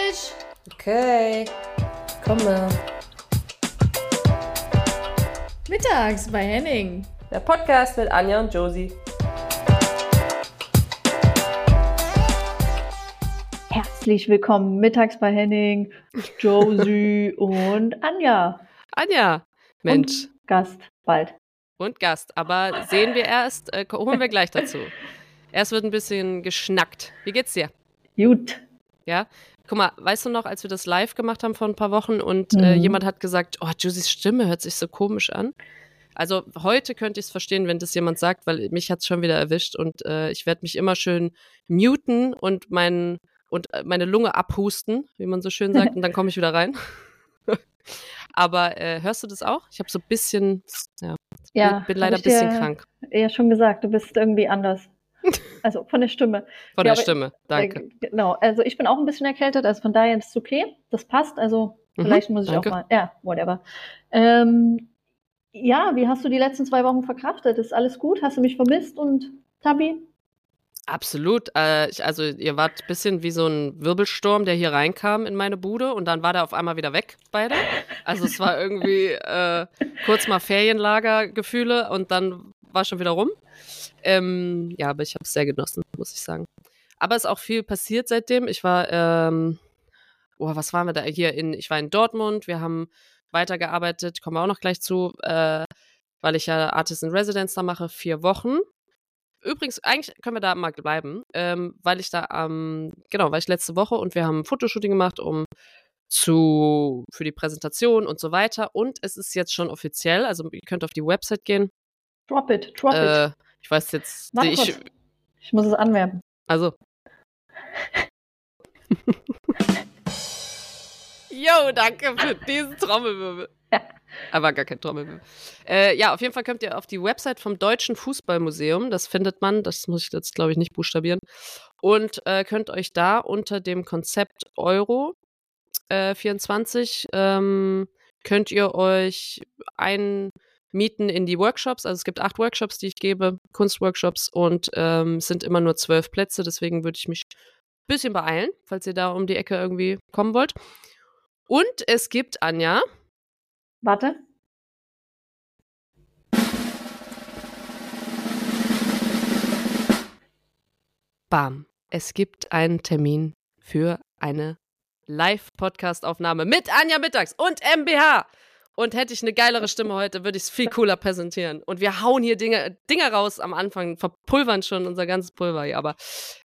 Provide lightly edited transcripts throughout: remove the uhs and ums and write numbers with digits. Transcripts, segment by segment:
fertig. Okay, komme. Mittags bei Henning. Der Podcast mit Anja und Josie. Herzlich willkommen mittags bei Henning, Josie und Anja. Anja, Mensch. Und Gast bald. Und Gast, aber sehen wir erst, holen wir gleich dazu. Erst wird ein bisschen geschnackt. Wie geht's dir? Gut. Ja? Guck mal, weißt du noch, als wir das live gemacht haben vor ein paar Wochen und jemand hat gesagt, oh, Josies Stimme hört sich so komisch an. Also heute könnte ich es verstehen, wenn das jemand sagt, weil mich hat es schon wieder erwischt und ich werde mich immer schön muten und meine Lunge abhusten, wie man so schön sagt, und dann komme ich wieder rein. Aber hörst du das auch? Ich habe so ein bisschen, bin leider ein bisschen krank. Ja, schon gesagt, du bist irgendwie anders. Also von der Stimme. Von der Stimme, danke. Genau, also ich bin auch ein bisschen erkältet, also von daher ist es okay, das passt, also vielleicht muss ich danke. auch mal, whatever. Wie hast du die letzten 2 Wochen verkraftet? Ist alles gut? Hast du mich vermisst und Tabi? Absolut. Also ihr wart ein bisschen wie so ein Wirbelsturm, der hier reinkam in meine Bude und dann war der auf einmal wieder weg, beide. Also es war irgendwie kurz mal Ferienlagergefühle und dann war schon wieder rum. Aber ich habe es sehr genossen, muss ich sagen. Aber es ist auch viel passiert seitdem. Ich war, was waren wir da hier? Ich war in Dortmund, wir haben weitergearbeitet, kommen wir auch noch gleich zu, weil ich ja Artist in Residence da mache, 4 Wochen. Übrigens, eigentlich können wir da mal bleiben, weil ich letzte Woche und wir haben ein Fotoshooting gemacht, für die Präsentation und so weiter. Und es ist jetzt schon offiziell, also ihr könnt auf die Website gehen. Drop it. Ich weiß jetzt. Warte kurz. Ich muss es anwerben. Also. Jo, danke für diesen Trommelwirbel. Aber gar kein Trommelwirbel. Auf jeden Fall könnt ihr auf die Website vom Deutschen Fußballmuseum, das findet man, das muss ich jetzt, glaube ich, nicht buchstabieren, und könnt euch da unter dem Konzept Euro 24 könnt ihr euch einmieten in die Workshops. Also es gibt 8 Workshops, die ich gebe, Kunstworkshops, und es sind immer nur 12 Plätze, deswegen würde ich mich ein bisschen beeilen, falls ihr da um die Ecke irgendwie kommen wollt. Und es gibt, Anja. Warte. Bam. Es gibt einen Termin für eine Live-Podcast-Aufnahme mit Anja Mittags und MBH. Und hätte ich eine geilere Stimme heute, würde ich es viel cooler präsentieren. Und wir hauen hier Dinge raus am Anfang, verpulvern schon unser ganzes Pulver hier. Aber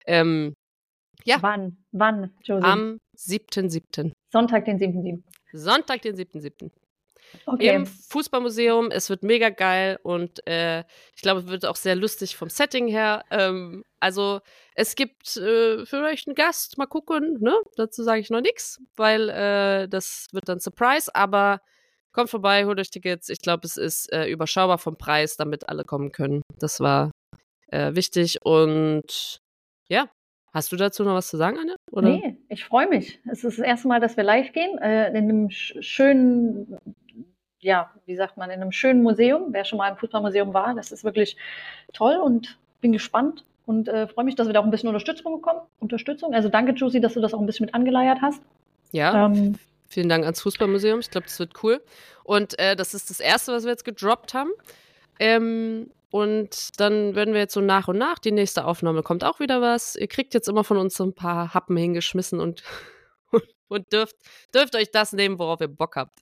Wann, Josie? Am 7.7. Sonntag, den 7.7. Sonntag, den 7.7. Okay. Im Fußballmuseum. Es wird mega geil und ich glaube, es wird auch sehr lustig vom Setting her. Also es gibt vielleicht einen Gast, mal gucken, ne? Dazu sage ich noch nichts, weil das wird dann Surprise, aber kommt vorbei, holt euch Tickets. Ich glaube, es ist überschaubar vom Preis, damit alle kommen können. Das war wichtig und ja. Hast du dazu noch was zu sagen, Anne? Oder? Nee, ich freue mich. Es ist das erste Mal, dass wir live gehen, in einem schönen, in einem schönen Museum. Wer schon mal im Fußballmuseum war, das ist wirklich toll und bin gespannt und freue mich, dass wir da auch ein bisschen Unterstützung bekommen. Also danke, Josie, dass du das auch ein bisschen mit angeleiert hast. Ja, vielen Dank ans Fußballmuseum. Ich glaube, das wird cool. Und das ist das Erste, was wir jetzt gedroppt haben. Und dann werden wir jetzt so nach und nach, die nächste Aufnahme kommt auch wieder was. Ihr kriegt jetzt immer von uns so ein paar Happen hingeschmissen und dürft euch das nehmen, worauf ihr Bock habt.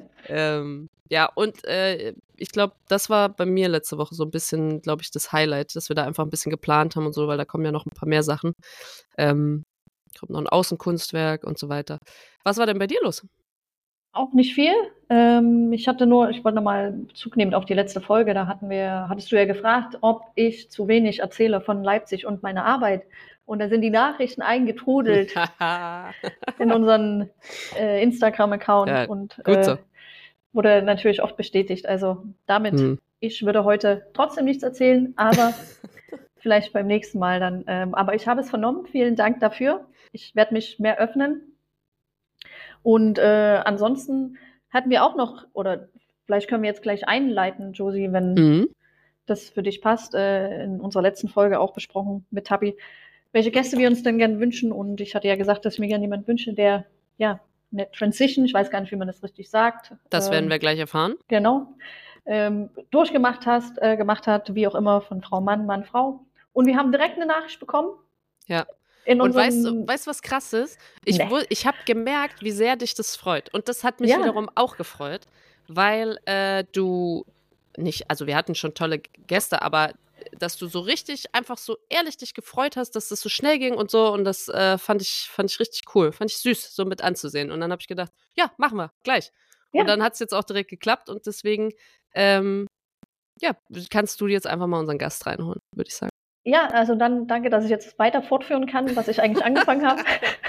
Ich glaube, das war bei mir letzte Woche so ein bisschen, glaube ich, das Highlight, dass wir da einfach ein bisschen geplant haben und so, weil da kommen ja noch ein paar mehr Sachen. Kommt noch ein Außenkunstwerk und so weiter. Was war denn bei dir los? Auch nicht viel. Ich wollte nochmal Bezug nehmen auf die letzte Folge. Da hattest du ja gefragt, ob ich zu wenig erzähle von Leipzig und meiner Arbeit. Und da sind die Nachrichten eingetrudelt in unseren Instagram-Account. Ja, und gut so. Wurde natürlich oft bestätigt. Also damit, ich würde heute trotzdem nichts erzählen, aber vielleicht beim nächsten Mal dann. Aber ich habe es vernommen. Vielen Dank dafür. Ich werde mich mehr öffnen. Und ansonsten hatten wir auch noch, oder vielleicht können wir jetzt gleich einleiten, Josie, wenn das für dich passt, in unserer letzten Folge auch besprochen mit Tabi, welche Gäste wir uns denn gerne wünschen. Und ich hatte ja gesagt, dass ich mir gerne jemanden wünsche, der ja eine Transition, ich weiß gar nicht, wie man das richtig sagt. Das werden wir gleich erfahren. Genau. Durchgemacht gemacht hat, wie auch immer, von Frau Mann, Mann, Frau. Und wir haben direkt eine Nachricht bekommen. Ja. Und weißt du, was krass ist? Ich habe gemerkt, wie sehr dich das freut. Und das hat mich wiederum auch gefreut, weil du nicht, also wir hatten schon tolle Gäste, aber dass du so richtig einfach so ehrlich dich gefreut hast, dass das so schnell ging und so. Und das fand ich richtig cool. Fand ich süß, so mit anzusehen. Und dann habe ich gedacht, ja, machen wir, gleich. Ja. Und dann hat es jetzt auch direkt geklappt. Und deswegen, kannst du jetzt einfach mal unseren Gast reinholen, würde ich sagen. Ja, also dann danke, dass ich jetzt weiter fortführen kann, was ich eigentlich angefangen habe.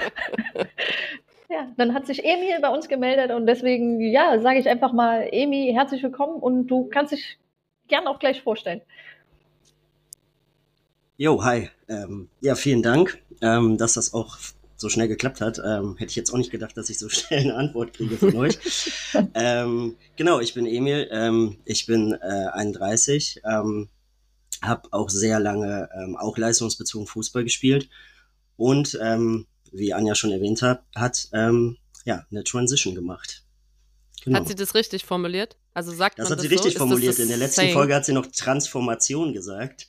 Ja, dann hat sich Emil bei uns gemeldet und deswegen, sage ich einfach mal, Emil, herzlich willkommen und du kannst dich gerne auch gleich vorstellen. Jo, hi. Vielen Dank, dass das auch so schnell geklappt hat. Hätte ich jetzt auch nicht gedacht, dass ich so schnell eine Antwort kriege von euch. Genau, ich bin Emil, ich bin 31, habe auch sehr lange auch leistungsbezogen Fußball gespielt und wie Anja schon erwähnt hat, eine Transition gemacht. Genau. Hat sie das richtig formuliert? Also sagt das man hat sie das richtig so? formuliert. In der letzten Folge hat sie noch Transformation gesagt.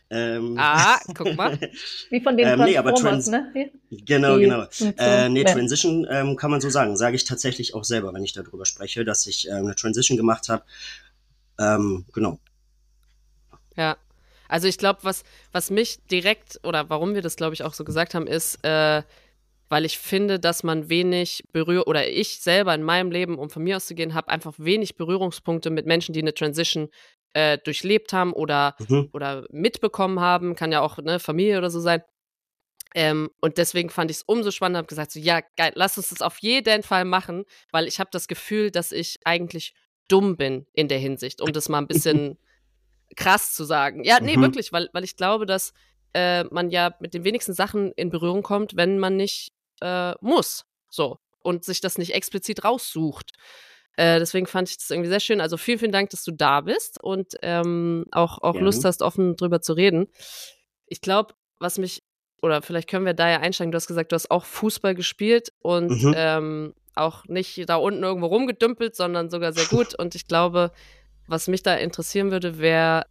Guck mal. Wie von den Transformers, ne? Genau. Transition kann man so sagen. Sage ich tatsächlich auch selber, wenn ich darüber spreche, dass ich eine Transition gemacht habe. Genau. Ja. Also ich glaube, was mich direkt, oder warum wir das, glaube ich, auch so gesagt haben, ist, weil ich finde, dass man wenig oder ich selber in meinem Leben, um von mir aus zu gehen, habe einfach wenig Berührungspunkte mit Menschen, die eine Transition durchlebt haben oder mitbekommen haben. Kann ja auch eine Familie oder so sein. Und deswegen fand ich es umso spannender, habe gesagt, so ja, geil, lass uns das auf jeden Fall machen, weil ich habe das Gefühl, dass ich eigentlich dumm bin in der Hinsicht, um das mal ein bisschen krass zu sagen. Ja, nee, wirklich, weil ich glaube, dass man ja mit den wenigsten Sachen in Berührung kommt, wenn man nicht muss. So. Und sich das nicht explizit raussucht. Deswegen fand ich das irgendwie sehr schön. Also vielen, vielen Dank, dass du da bist und auch Lust hast, offen drüber zu reden. Ich glaube, oder vielleicht können wir da ja einsteigen, du hast gesagt, du hast auch Fußball gespielt und auch nicht da unten irgendwo rumgedümpelt, sondern sogar sehr gut. Und ich glaube, was mich da interessieren würde, wäre,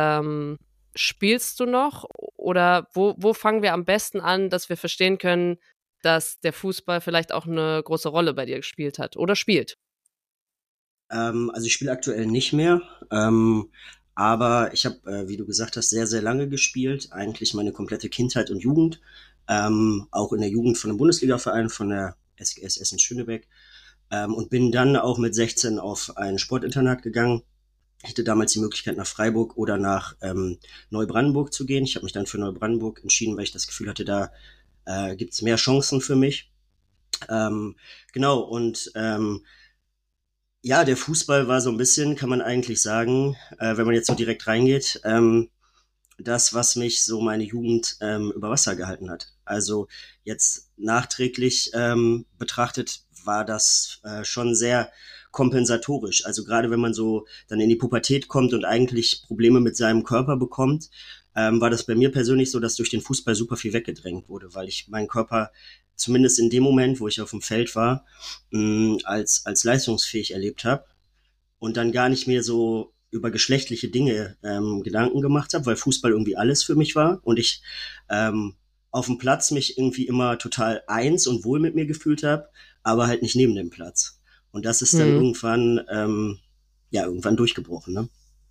spielst du noch? Oder wo fangen wir am besten an, dass wir verstehen können, dass der Fußball vielleicht auch eine große Rolle bei dir gespielt hat oder spielt? Also ich spiele aktuell nicht mehr, aber ich habe, wie du gesagt hast, sehr, sehr lange gespielt. Eigentlich meine komplette Kindheit und Jugend. Auch in der Jugend von einem Bundesliga-Verein, von der SGS Essen-Schönebeck. Und bin dann auch mit 16 auf ein Sportinternat gegangen. Ich hatte damals die Möglichkeit, nach Freiburg oder nach Neubrandenburg zu gehen. Ich habe mich dann für Neubrandenburg entschieden, weil ich das Gefühl hatte, da gibt's mehr Chancen für mich. Genau, und der Fußball war so ein bisschen, kann man eigentlich sagen, wenn man jetzt so direkt reingeht, das, was mich so meine Jugend über Wasser gehalten hat. Also jetzt nachträglich betrachtet war das schon sehr kompensatorisch. Also gerade wenn man so dann in die Pubertät kommt und eigentlich Probleme mit seinem Körper bekommt, war das bei mir persönlich so, dass durch den Fußball super viel weggedrängt wurde, weil ich meinen Körper zumindest in dem Moment, wo ich auf dem Feld war, als leistungsfähig erlebt habe und dann gar nicht mehr so über geschlechtliche Dinge Gedanken gemacht habe, weil Fußball irgendwie alles für mich war und ich auf dem Platz mich irgendwie immer total eins und wohl mit mir gefühlt habe, aber halt nicht neben dem Platz. Und das ist dann irgendwann durchgebrochen, ne?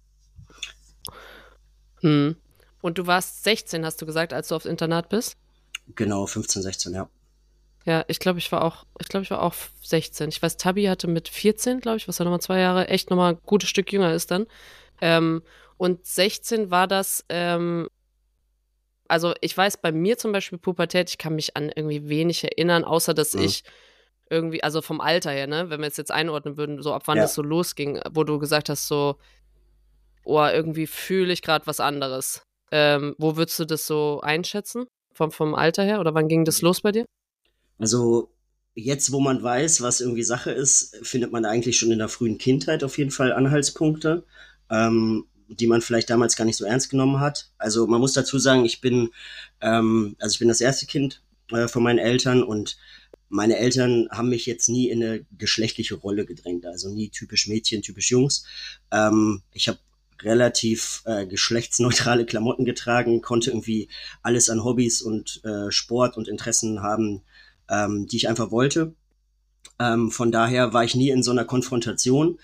Und du warst 16, hast du gesagt, als du aufs Internat bist? Genau, 15, 16, ja. Ja, ich glaube, ich war auch 16. Ich weiß, Tabi hatte mit 14, glaube ich, was ja nochmal 2 Jahre, echt nochmal ein gutes Stück jünger ist dann. Und 16 war das, also ich weiß, bei mir zum Beispiel Pubertät, ich kann mich an irgendwie wenig erinnern, außer dass ich irgendwie, also vom Alter her, ne, wenn wir es jetzt einordnen würden, so ab wann das so losging, wo du gesagt hast, so, oh, irgendwie fühle ich gerade was anderes. Wo würdest du das so einschätzen? Vom Alter her? Oder wann ging das los bei dir? Also jetzt, wo man weiß, was irgendwie Sache ist, findet man eigentlich schon in der frühen Kindheit auf jeden Fall Anhaltspunkte. die man vielleicht damals gar nicht so ernst genommen hat. Also man muss dazu sagen, ich bin das erste Kind von meinen Eltern und meine Eltern haben mich jetzt nie in eine geschlechtliche Rolle gedrängt, also nie typisch Mädchen, typisch Jungs. Ich habe relativ geschlechtsneutrale Klamotten getragen, konnte irgendwie alles an Hobbys und Sport und Interessen haben, die ich einfach wollte. Von daher war ich nie in so einer Konfrontation.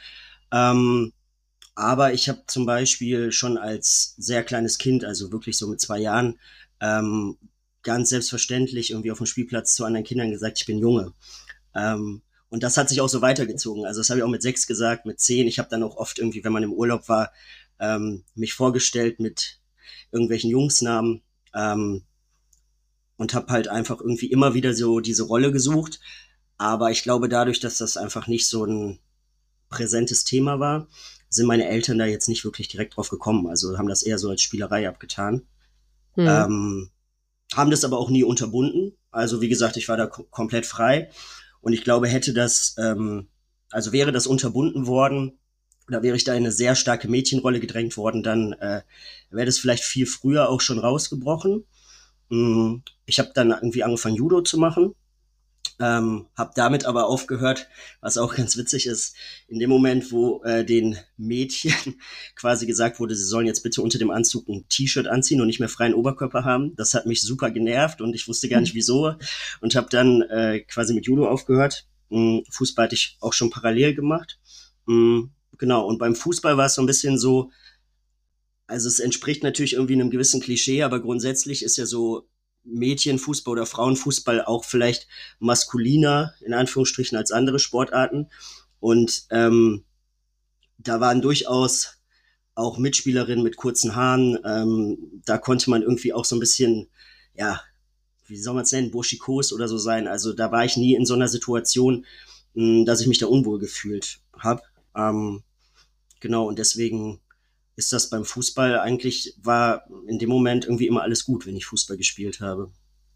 Aber ich habe zum Beispiel schon als sehr kleines Kind, also wirklich so mit 2 Jahren, ganz selbstverständlich irgendwie auf dem Spielplatz zu anderen Kindern gesagt, ich bin Junge. Und das hat sich auch so weitergezogen. Also das habe ich auch mit 6 gesagt, mit 10. Ich habe dann auch oft irgendwie, wenn man im Urlaub war, mich vorgestellt mit irgendwelchen Jungsnamen und habe halt einfach irgendwie immer wieder so diese Rolle gesucht. Aber ich glaube, dadurch, dass das einfach nicht so ein präsentes Thema war, sind meine Eltern da jetzt nicht wirklich direkt drauf gekommen. Also haben das eher so als Spielerei abgetan. Haben das aber auch nie unterbunden. Also wie gesagt, ich war da komplett frei. Und ich glaube, wäre das unterbunden worden, oder wäre ich da in eine sehr starke Mädchenrolle gedrängt worden, dann wäre das vielleicht viel früher auch schon rausgebrochen. Ich habe dann irgendwie angefangen, Judo zu machen. Habe damit aber aufgehört, was auch ganz witzig ist, in dem Moment, wo den Mädchen quasi gesagt wurde, sie sollen jetzt bitte unter dem Anzug ein T-Shirt anziehen und nicht mehr freien Oberkörper haben. Das hat mich super genervt und ich wusste gar nicht wieso und habe dann quasi mit Judo aufgehört. Fußball hatte ich auch schon parallel gemacht. Genau, und beim Fußball war es so ein bisschen so, also es entspricht natürlich irgendwie einem gewissen Klischee, aber grundsätzlich ist ja so Mädchenfußball oder Frauenfußball auch vielleicht maskuliner, in Anführungsstrichen, als andere Sportarten. Und da waren durchaus auch Mitspielerinnen mit kurzen Haaren. Da konnte man irgendwie auch so ein bisschen, ja, wie soll man es nennen, burschikos oder so sein. Also da war ich nie in so einer Situation, dass ich mich da unwohl gefühlt habe. Genau, und deswegen ist das beim Fußball eigentlich, war in dem Moment irgendwie immer alles gut, wenn ich Fußball gespielt habe.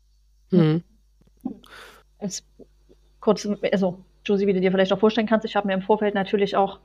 Kurz, also Josie, wie du dir vielleicht auch vorstellen kannst, ich habe mir im Vorfeld natürlich auch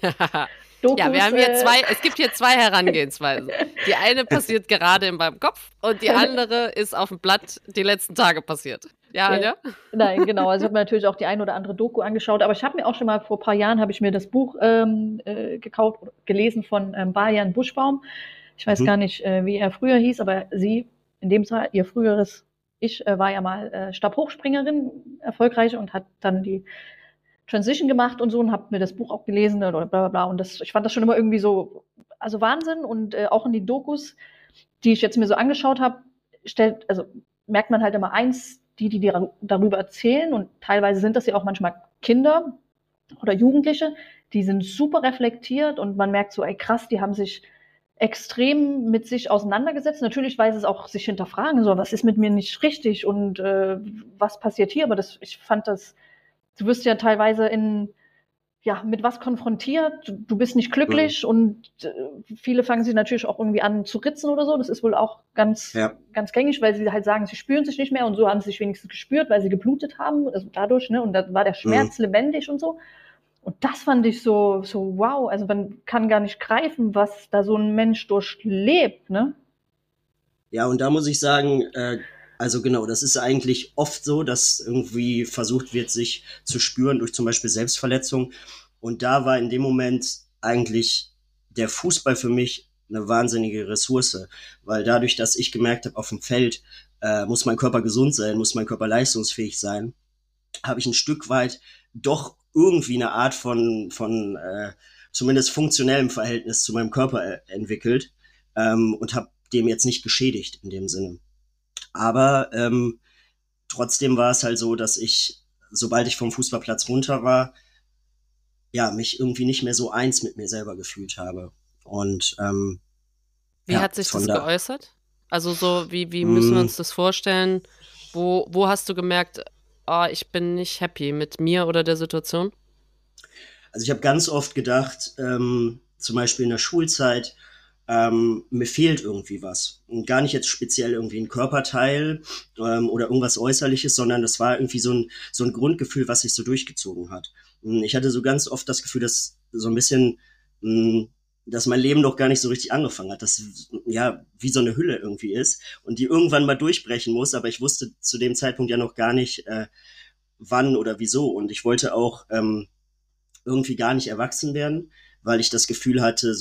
Dokus, ja, wir haben hier es gibt hier 2 Herangehensweisen. Die eine passiert gerade in meinem Kopf und die andere ist auf dem Blatt die letzten Tage passiert. Ja, Anja? Nein, genau. Also ich habe mir natürlich auch die ein oder andere Doku angeschaut, aber ich habe mir auch schon mal vor ein paar Jahren, habe ich mir das Buch gekauft, gelesen von Bayan Buschbaum. Ich weiß gar nicht, wie er früher hieß, aber sie, in dem Fall, ihr früheres Ich, war ja mal Stabhochspringerin, erfolgreich, und hat dann die Transition gemacht und so, und habe mir das Buch auch gelesen oder bla bla bla. Und ich fand das schon immer irgendwie so, also Wahnsinn. Und auch in die Dokus, die ich jetzt mir so angeschaut habe, merkt man halt immer eins, die darüber erzählen, und teilweise sind das ja auch manchmal Kinder oder Jugendliche, die sind super reflektiert und man merkt so, ey krass, die haben sich extrem mit sich auseinandergesetzt. Natürlich, weil sie es auch sich hinterfragen, so, was ist mit mir nicht richtig und was passiert hier, aber ich fand das, du wirst ja teilweise mit was konfrontiert, du bist nicht glücklich, und viele fangen sich natürlich auch irgendwie an zu ritzen oder so. Das ist wohl auch ganz gängig, weil sie halt sagen, sie spüren sich nicht mehr, und so haben sie sich wenigstens gespürt, weil sie geblutet haben, also dadurch, ne, und da war der Schmerz lebendig und so. Und das fand ich so wow, also man kann gar nicht greifen, was da so ein Mensch durchlebt, ne? Ja, und da muss ich sagen, also genau, das ist eigentlich oft so, dass irgendwie versucht wird, sich zu spüren durch zum Beispiel Selbstverletzung. Und da war in dem Moment eigentlich der Fußball für mich eine wahnsinnige Ressource, weil dadurch, dass ich gemerkt habe, auf dem Feld muss mein Körper gesund sein, muss mein Körper leistungsfähig sein, habe ich ein Stück weit doch irgendwie eine Art von zumindest funktionellem Verhältnis zu meinem Körper entwickelt und habe dem jetzt nicht geschädigt in dem Sinne. Aber trotzdem war es halt so, dass ich, sobald ich vom Fußballplatz runter war, ja, mich irgendwie nicht mehr so eins mit mir selber gefühlt habe. Und wie hat sich das geäußert? Also so, wie müssen wir uns das vorstellen? Wo hast du gemerkt, ich bin nicht happy mit mir oder der Situation? Also ich habe ganz oft gedacht, zum Beispiel in der Schulzeit, mir fehlt irgendwie was. Und gar nicht jetzt speziell irgendwie ein Körperteil oder irgendwas Äußerliches, sondern das war irgendwie so ein Grundgefühl, was sich so durchgezogen hat. Ich hatte so ganz oft das Gefühl, dass so ein bisschen dass mein Leben noch gar nicht so richtig angefangen hat, dass ja wie so eine Hülle irgendwie ist und die irgendwann mal durchbrechen muss, aber ich wusste zu dem Zeitpunkt ja noch gar nicht, wann oder wieso, und ich wollte auch irgendwie gar nicht erwachsen werden, weil ich das Gefühl hatte,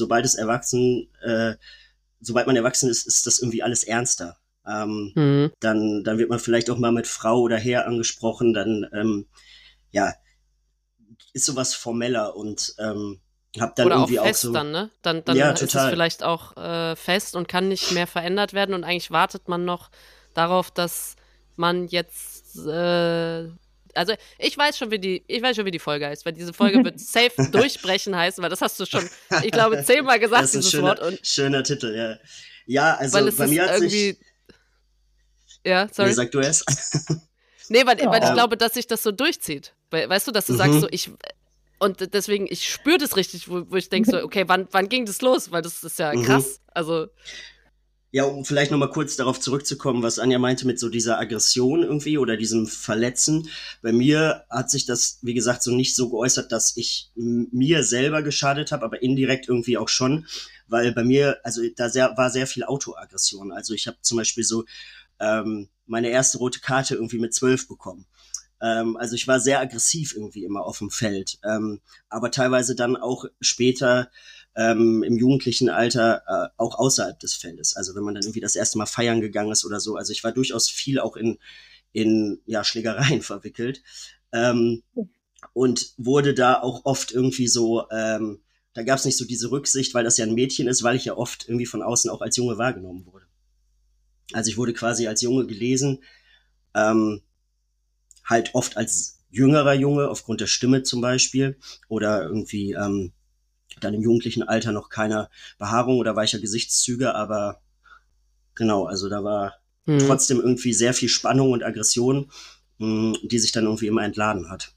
sobald man erwachsen ist, ist das irgendwie alles ernster. Dann wird man vielleicht auch mal mit Frau oder Herr angesprochen, dann ja, ist sowas formeller und hab dann oder irgendwie auch fest so, dann, ne? Dann ja, ist es total. vielleicht auch fest und kann nicht mehr verändert werden und eigentlich wartet man noch darauf, dass man jetzt also ich weiß schon, wie die Folge heißt, weil diese Folge wird safe durchbrechen heißen, weil das hast du schon, ich glaube, 10-mal gesagt, Das ist ein dieses schöner, Wort. Und schöner Titel, ja. Ja, also weil es bei ist mir hat irgendwie, sich. ja, sorry. Nee, sag du erst. Nee, weil ich Oh. glaube, dass sich das so durchzieht. Weißt du, dass du sagst, so und deswegen, ich spüre das richtig, wo ich denke so, okay, wann ging das los? Weil das ist ja krass. Also, Ja, um vielleicht nochmal kurz darauf zurückzukommen, was Anja meinte mit so dieser Aggression irgendwie oder diesem Verletzen. Bei mir hat sich das, wie gesagt, so nicht so geäußert, dass ich mir selber geschadet habe, aber indirekt irgendwie auch schon, weil bei mir, also war sehr viel Autoaggression. Also ich habe zum Beispiel so meine erste rote Karte irgendwie mit 12 bekommen. Also ich war sehr aggressiv irgendwie immer auf dem Feld, aber teilweise dann auch später im jugendlichen Alter auch außerhalb des Feldes. Also wenn man dann irgendwie das erste Mal feiern gegangen ist oder so. Also ich war durchaus viel auch in ja, Schlägereien verwickelt und wurde da auch oft irgendwie so, da gab es nicht so diese Rücksicht, weil das ja ein Mädchen ist, weil ich ja oft irgendwie von außen auch als Junge wahrgenommen wurde. Also ich wurde quasi als Junge gelesen, halt oft als jüngerer Junge, aufgrund der Stimme zum Beispiel, oder irgendwie dann im jugendlichen Alter noch keine Behaarung oder weicher Gesichtszüge, aber genau, also da war trotzdem irgendwie sehr viel Spannung und Aggression, die sich dann irgendwie immer entladen hat.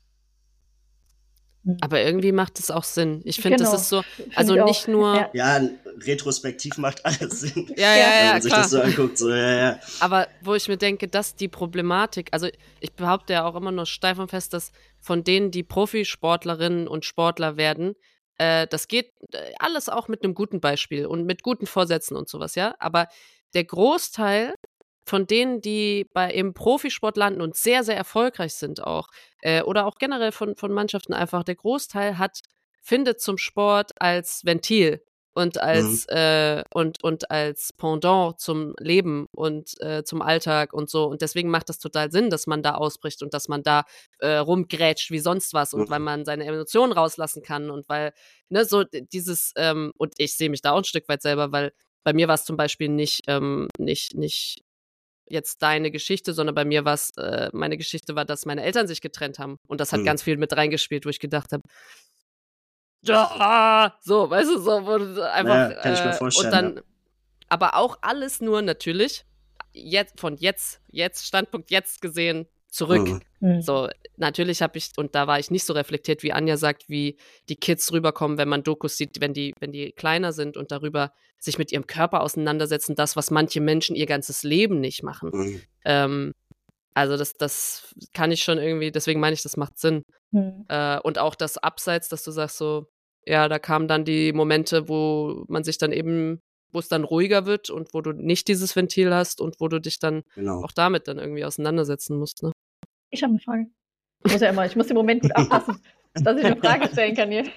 aber irgendwie macht es auch Sinn. Ich finde, Genau. das ist so, Find also ich auch. nicht nur, Ja. Ja, retrospektiv macht alles Sinn. ja, Wenn man sich klar. das so anguckt, so, ja. Aber wo ich mir denke, dass die Problematik, also ich behaupte ja auch immer noch steif und fest, dass von denen, die Profisportlerinnen und Sportler werden, das geht alles auch mit einem guten Beispiel und mit guten Vorsätzen und sowas, ja. Aber der Großteil von denen, die im Profisport landen und sehr, sehr erfolgreich sind auch, oder auch generell von Mannschaften einfach, der Großteil findet zum Sport als Ventil und als und als Pendant zum Leben und zum Alltag und so. Und deswegen macht das total Sinn, dass man da ausbricht und dass man da rumgrätscht wie sonst was und weil man seine Emotionen rauslassen kann und weil, ne, so dieses, und ich sehe mich da auch ein Stück weit selber, weil bei mir war es zum Beispiel nicht jetzt deine Geschichte, sondern bei mir war es, meine Geschichte war, dass meine Eltern sich getrennt haben. Und das hat ganz viel mit reingespielt, wo ich gedacht habe, ja, so, weißt du, so, wo du einfach, Ja, kann ich mir vorstellen, und dann, aber auch alles nur natürlich, Standpunkt jetzt gesehen, zurück. So, natürlich habe ich, und da war ich nicht so reflektiert, wie Anja sagt, wie die Kids rüberkommen, wenn man Dokus sieht, wenn die kleiner sind und darüber sich mit ihrem Körper auseinandersetzen, das, was manche Menschen ihr ganzes Leben nicht machen. Also das kann ich schon irgendwie, deswegen meine ich, das macht Sinn. Und auch das Abseits, dass du sagst so, ja, da kamen dann die Momente, wo man sich dann eben, wo es dann ruhiger wird und wo du nicht dieses Ventil hast und wo du dich dann auch damit dann irgendwie auseinandersetzen musst, ne? Ich habe eine Frage. Ich muss den Moment gut abpassen, dass ich eine Frage stellen kann hier.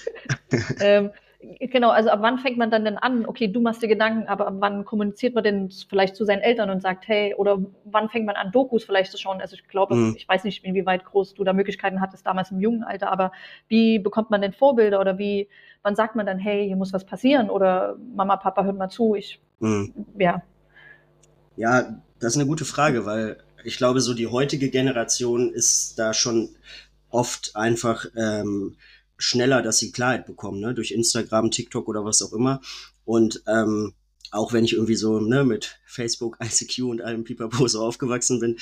Genau, also ab wann fängt man dann denn an? Okay, du machst dir Gedanken, aber ab wann kommuniziert man denn vielleicht zu seinen Eltern und sagt, hey, oder wann fängt man an, Dokus vielleicht zu schauen? Also ich glaube, ich weiß nicht, inwieweit groß du da Möglichkeiten hattest damals im jungen Alter, aber wie bekommt man denn Vorbilder oder wann sagt man dann, hey, hier muss was passieren oder Mama, Papa, hört mal zu, ja. Ja, das ist eine gute Frage, weil ich glaube, so die heutige Generation ist da schon oft einfach schneller, dass sie Klarheit bekommen, ne? Durch Instagram, TikTok oder was auch immer. Und auch wenn ich irgendwie so mit Facebook, ICQ und allem Pipapo so aufgewachsen bin,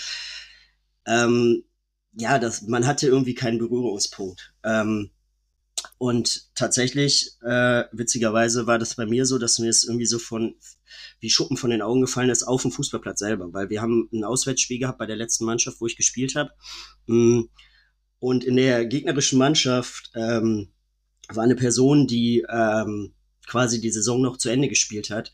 ja, man hatte irgendwie keinen Berührungspunkt. Und tatsächlich, witzigerweise war das bei mir so, dass mir es irgendwie so wie Schuppen von den Augen gefallen ist auf dem Fußballplatz selber, weil wir haben ein Auswärtsspiel gehabt bei der letzten Mannschaft, wo ich gespielt habe. Und in der gegnerischen Mannschaft war eine Person, die quasi die Saison noch zu Ende gespielt hat,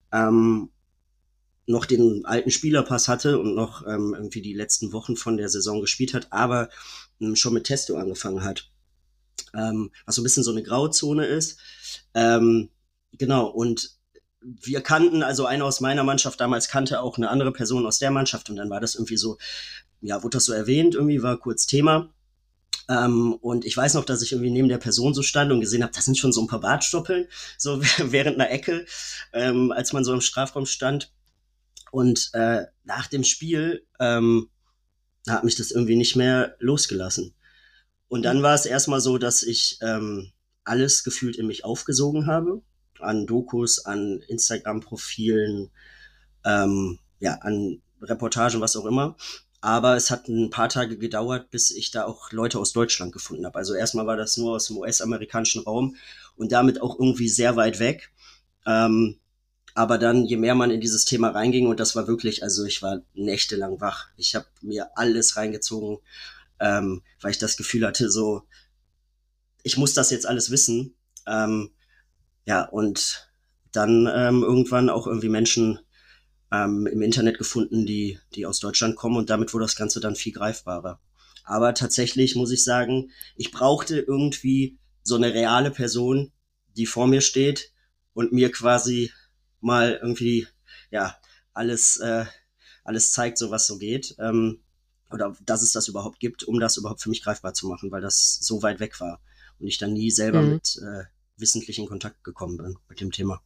noch den alten Spielerpass hatte und noch irgendwie die letzten Wochen von der Saison gespielt hat, aber schon mit Testo angefangen hat. Was so ein bisschen so eine Grauzone ist. Genau, und wir kannten, also einer aus meiner Mannschaft damals kannte auch eine andere Person aus der Mannschaft und dann war das irgendwie so, ja, wurde das so erwähnt, irgendwie war kurz Thema. Und ich weiß noch, dass ich irgendwie neben der Person so stand und gesehen habe, das sind schon so ein paar Bartstoppeln, so während einer Ecke, als man so im Strafraum stand. Und nach dem Spiel hat mich das irgendwie nicht mehr losgelassen. Und dann war es erstmal so, dass ich alles gefühlt in mich aufgesogen habe. An Dokus, an Instagram-Profilen, ja, an Reportagen, was auch immer. Aber es hat ein paar Tage gedauert, bis ich da auch Leute aus Deutschland gefunden habe. Also erstmal war das nur aus dem US-amerikanischen Raum und damit auch irgendwie sehr weit weg. Aber dann, je mehr man in dieses Thema reinging, und das war wirklich, also ich war nächtelang wach. Ich habe mir alles reingezogen, weil ich das Gefühl hatte, so, ich muss das jetzt alles wissen. Ja, und dann irgendwann auch irgendwie Menschen im Internet gefunden, die aus Deutschland kommen und damit wurde das Ganze dann viel greifbarer. Aber tatsächlich muss ich sagen, ich brauchte irgendwie so eine reale Person, die vor mir steht und mir quasi mal irgendwie, ja, alles zeigt, so was so geht. Oder dass es das überhaupt gibt, um das überhaupt für mich greifbar zu machen, weil das so weit weg war und ich dann nie selber mit wissentlich in Kontakt gekommen bin mit dem Thema.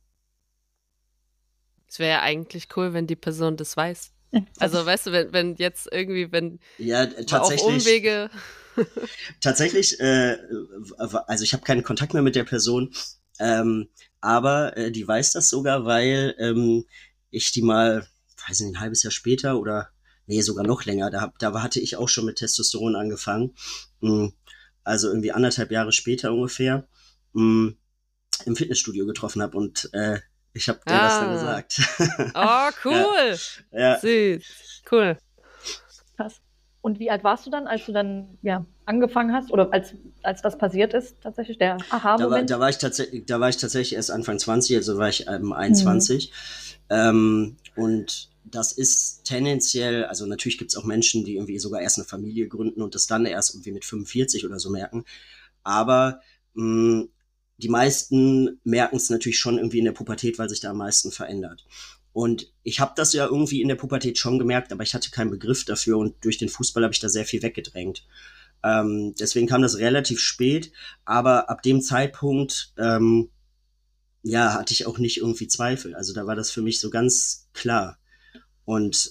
Es wäre ja eigentlich cool, wenn die Person das weiß. Also weißt du, wenn jetzt irgendwie, wenn ja, tatsächlich, auf Umwege... Tatsächlich, also ich habe keinen Kontakt mehr mit der Person, aber die weiß das sogar, weil ich die mal, weiß nicht, ein halbes Jahr später oder nee, sogar noch länger, da hatte ich auch schon mit Testosteron angefangen, also irgendwie 1,5 Jahre später ungefähr, im Fitnessstudio getroffen habe und ich habe dir das dann gesagt. Oh, cool. Ja. Süß. Cool. Krass. Und wie alt warst du dann, als du dann angefangen hast oder als das passiert ist, tatsächlich der Aha-Moment? Da war ich tatsächlich erst Anfang 20, also war ich 21. Und das ist tendenziell, also natürlich gibt es auch Menschen, die irgendwie sogar erst eine Familie gründen und das dann erst irgendwie mit 45 oder so merken. Aber die meisten merken es natürlich schon irgendwie in der Pubertät, weil sich da am meisten verändert. Und ich habe das ja irgendwie in der Pubertät schon gemerkt, aber ich hatte keinen Begriff dafür und durch den Fußball habe ich da sehr viel weggedrängt. Deswegen kam das relativ spät, aber ab dem Zeitpunkt ja, hatte ich auch nicht irgendwie Zweifel. Also da war das für mich so ganz klar. Und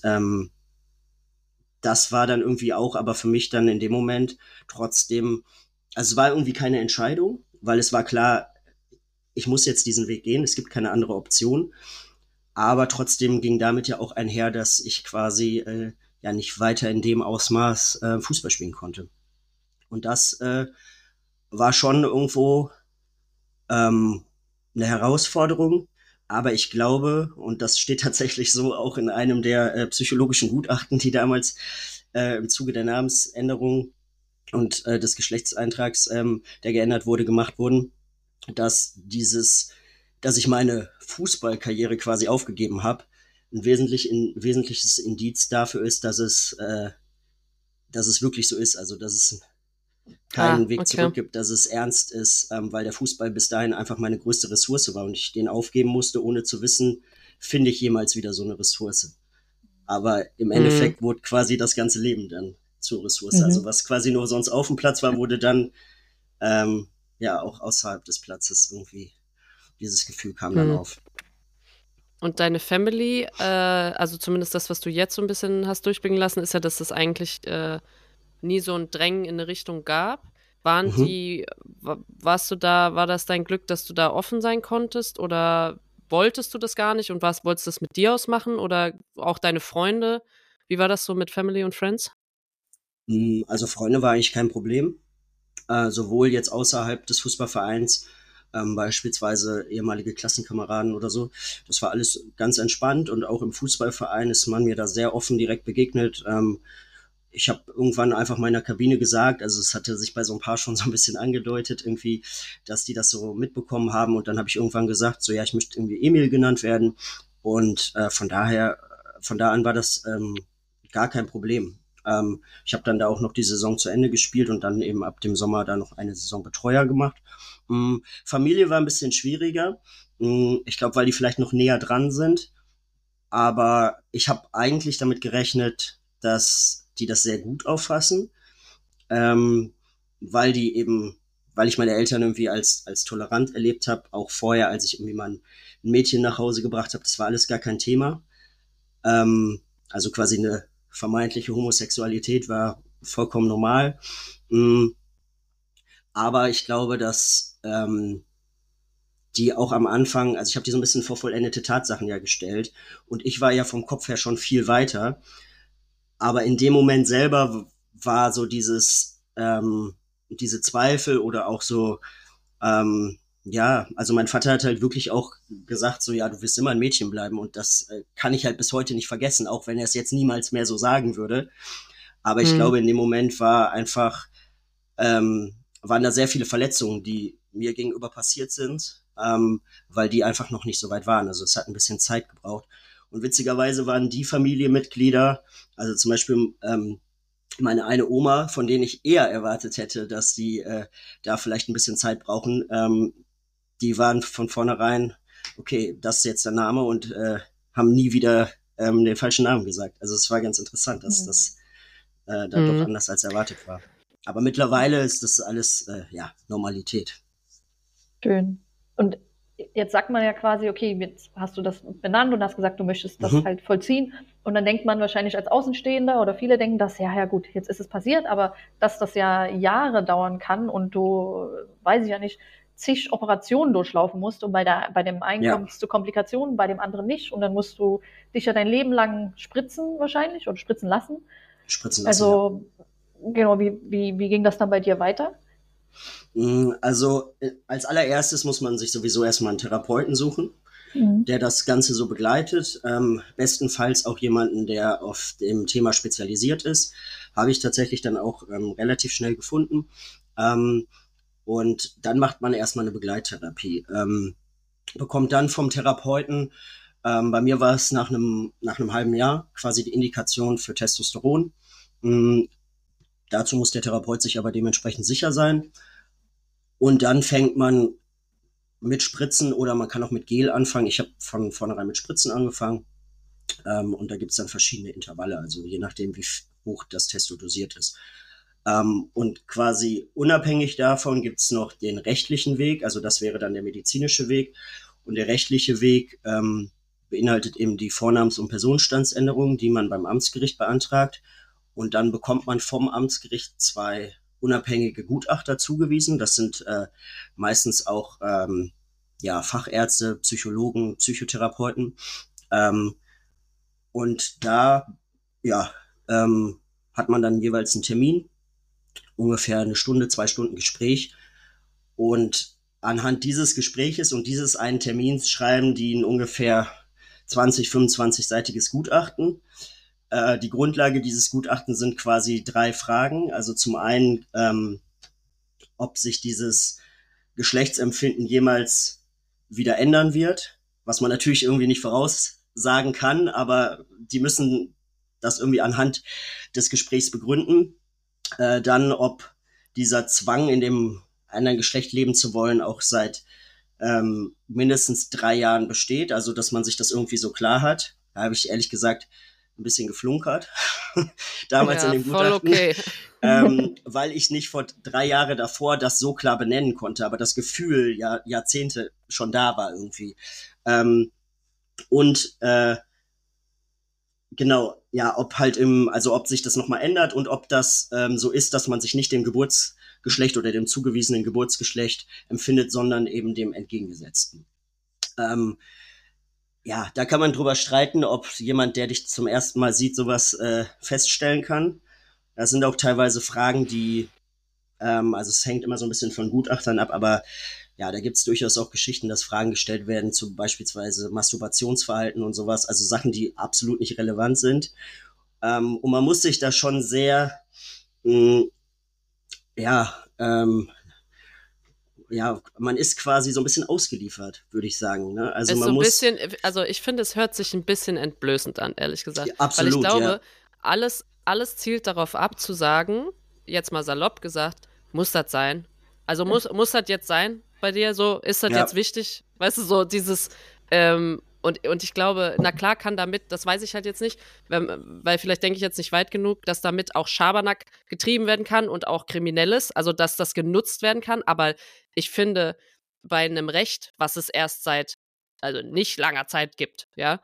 das war dann irgendwie auch, aber für mich dann in dem Moment trotzdem, also es war irgendwie keine Entscheidung, weil es war klar, ich muss jetzt diesen Weg gehen, es gibt keine andere Option. Aber trotzdem ging damit ja auch einher, dass ich quasi ja nicht weiter in dem Ausmaß Fußball spielen konnte. Und das war schon irgendwo eine Herausforderung. Aber ich glaube, und das steht tatsächlich so auch in einem der psychologischen Gutachten, die damals im Zuge der Namensänderung und des Geschlechtseintrags, der geändert wurde, gemacht wurden, dass ich meine Fußballkarriere quasi aufgegeben habe, ein wesentliches Indiz dafür ist, dass es wirklich so ist, also dass es keinen Weg zurück gibt, dass es ernst ist, weil der Fußball bis dahin einfach meine größte Ressource war und ich den aufgeben musste, ohne zu wissen, finde ich jemals wieder so eine Ressource. Aber im Endeffekt wurde quasi das ganze Leben dann zur Ressource. Also was quasi nur sonst auf dem Platz war, wurde dann ja auch außerhalb des Platzes irgendwie, dieses Gefühl kam dann auf. Und deine Family, also zumindest das, was du jetzt so ein bisschen hast durchblicken lassen, ist ja, dass es eigentlich nie so ein Drängen in eine Richtung gab. War das dein Glück, dass du da offen sein konntest oder wolltest du das gar nicht und wolltest du das mit dir ausmachen oder auch deine Freunde? Wie war das so mit Family und Friends? Also Freunde war eigentlich kein Problem. Sowohl jetzt außerhalb des Fußballvereins, beispielsweise ehemalige Klassenkameraden oder so. Das war alles ganz entspannt und auch im Fußballverein ist man mir da sehr offen direkt begegnet. ich habe irgendwann einfach meiner Kabine gesagt, also es hatte sich bei so ein paar schon so ein bisschen angedeutet irgendwie, dass die das so mitbekommen haben und dann habe ich irgendwann gesagt, so ja, ich möchte irgendwie Emil genannt werden und von da an war das gar kein Problem. Ich habe dann da auch noch die Saison zu Ende gespielt und dann eben ab dem Sommer da noch eine Saison Betreuer gemacht. Familie war ein bisschen schwieriger. Ich glaube, weil die vielleicht noch näher dran sind. Aber ich habe eigentlich damit gerechnet, dass die das sehr gut auffassen, weil ich meine Eltern irgendwie als tolerant erlebt habe, auch vorher, als ich irgendwie mal ein Mädchen nach Hause gebracht habe, das war alles gar kein Thema. Also quasi eine vermeintliche Homosexualität war vollkommen normal. Aber ich glaube, dass die auch am Anfang, also ich habe die so ein bisschen vor vollendete Tatsachen ja gestellt und ich war ja vom Kopf her schon viel weiter. Aber in dem Moment selber war so diese Zweifel oder auch so, ja, also mein Vater hat halt wirklich auch gesagt, so ja, du wirst immer ein Mädchen bleiben und das kann ich halt bis heute nicht vergessen, auch wenn er es jetzt niemals mehr so sagen würde. Aber ich glaube, in dem Moment waren da sehr viele Verletzungen, die mir gegenüber passiert sind, weil die einfach noch nicht so weit waren. Also es hat ein bisschen Zeit gebraucht. Und witzigerweise waren die Familienmitglieder, also zum Beispiel meine eine Oma, von denen ich eher erwartet hätte, dass die da vielleicht ein bisschen Zeit brauchen, die waren von vornherein, okay, das ist jetzt der Name und haben nie wieder den falschen Namen gesagt. Also es war ganz interessant, dass das dann doch anders als erwartet war. Aber mittlerweile ist das alles Normalität. Schön. Und jetzt sagt man ja quasi, okay, jetzt hast du das benannt und hast gesagt, du möchtest das halt vollziehen. Und dann denkt man wahrscheinlich als Außenstehender oder viele denken, dass ja gut, jetzt ist es passiert, aber dass das ja Jahre dauern kann und du, weiß ich ja nicht, zig Operationen durchlaufen musst und bei dem einen kommst du Komplikationen, bei dem anderen nicht und dann musst du dich ja dein Leben lang spritzen wahrscheinlich oder spritzen lassen. Also genau, wie ging das dann bei dir weiter? Also als allererstes muss man sich sowieso erstmal einen Therapeuten suchen, der das Ganze so begleitet. Bestenfalls auch jemanden, der auf dem Thema spezialisiert ist. Habe ich tatsächlich dann auch relativ schnell gefunden. Und dann macht man erstmal eine Begleittherapie. Bekommt dann vom Therapeuten, bei mir war es nach einem halben Jahr quasi die Indikation für Testosteron. Dazu muss der Therapeut sich aber dementsprechend sicher sein. Und dann fängt man mit Spritzen oder man kann auch mit Gel anfangen. Ich habe von vornherein mit Spritzen angefangen. Und da gibt es dann verschiedene Intervalle, also je nachdem, wie hoch das Testo dosiert ist. Und quasi unabhängig davon gibt es noch den rechtlichen Weg, also das wäre dann der medizinische Weg. Und der rechtliche Weg beinhaltet eben die Vornamens- und Personenstandsänderung, die man beim Amtsgericht beantragt. Und dann bekommt man vom Amtsgericht 2 unabhängige Gutachter zugewiesen. Das sind meistens auch Fachärzte, Psychologen, Psychotherapeuten. Und da hat man dann jeweils einen Termin, ungefähr 1 Stunde, 2 Stunden Gespräch. Und anhand dieses Gespräches und dieses einen Termins schreiben die ein ungefähr 25-seitiges Gutachten. Die Grundlage dieses Gutachtens sind quasi 3 Fragen. Also zum einen, ob sich dieses Geschlechtsempfinden jemals wieder ändern wird, was man natürlich irgendwie nicht voraussagen kann, aber die müssen das irgendwie anhand des Gesprächs begründen. Dann, ob dieser Zwang, in dem anderen Geschlecht leben zu wollen, auch seit mindestens 3 Jahren besteht, also dass man sich das irgendwie so klar hat. Da habe ich ehrlich gesagt ein bisschen geflunkert, damals in dem Gutachten, okay. Weil ich nicht vor 3 Jahre davor das so klar benennen konnte, aber das Gefühl Jahrzehnte schon da war irgendwie. Genau, ja, ob sich das nochmal ändert und ob das so ist, dass man sich nicht dem Geburtsgeschlecht oder dem zugewiesenen Geburtsgeschlecht empfindet, sondern eben dem entgegengesetzten. Da kann man drüber streiten, ob jemand, der dich zum ersten Mal sieht, sowas feststellen kann. Das sind auch teilweise Fragen, die, also es hängt immer so ein bisschen von Gutachtern ab, aber ja, da gibt es durchaus auch Geschichten, dass Fragen gestellt werden zu beispielsweise Masturbationsverhalten und sowas, also Sachen, die absolut nicht relevant sind. Und man muss sich da schon sehr, mh, ja, ja, man ist quasi so ein bisschen ausgeliefert, würde ich sagen. Ne? Also Ist man so ein muss, bisschen, also ich finde, es hört sich ein bisschen entblößend an, ehrlich gesagt. ja, absolut, Weil ich glaube, ja. alles zielt darauf ab, zu sagen, jetzt mal salopp gesagt, muss das sein? Also muss das jetzt sein bei dir? So, ist das Ja. jetzt wichtig? Weißt du, so dieses, und ich glaube, na klar kann damit, das weiß ich halt jetzt nicht, weil vielleicht denke ich jetzt nicht weit genug, dass damit auch Schabernack getrieben werden kann und auch Kriminelles, also dass das genutzt werden kann. Aber ich finde, bei einem Recht, was es erst seit, also nicht langer Zeit gibt, ja,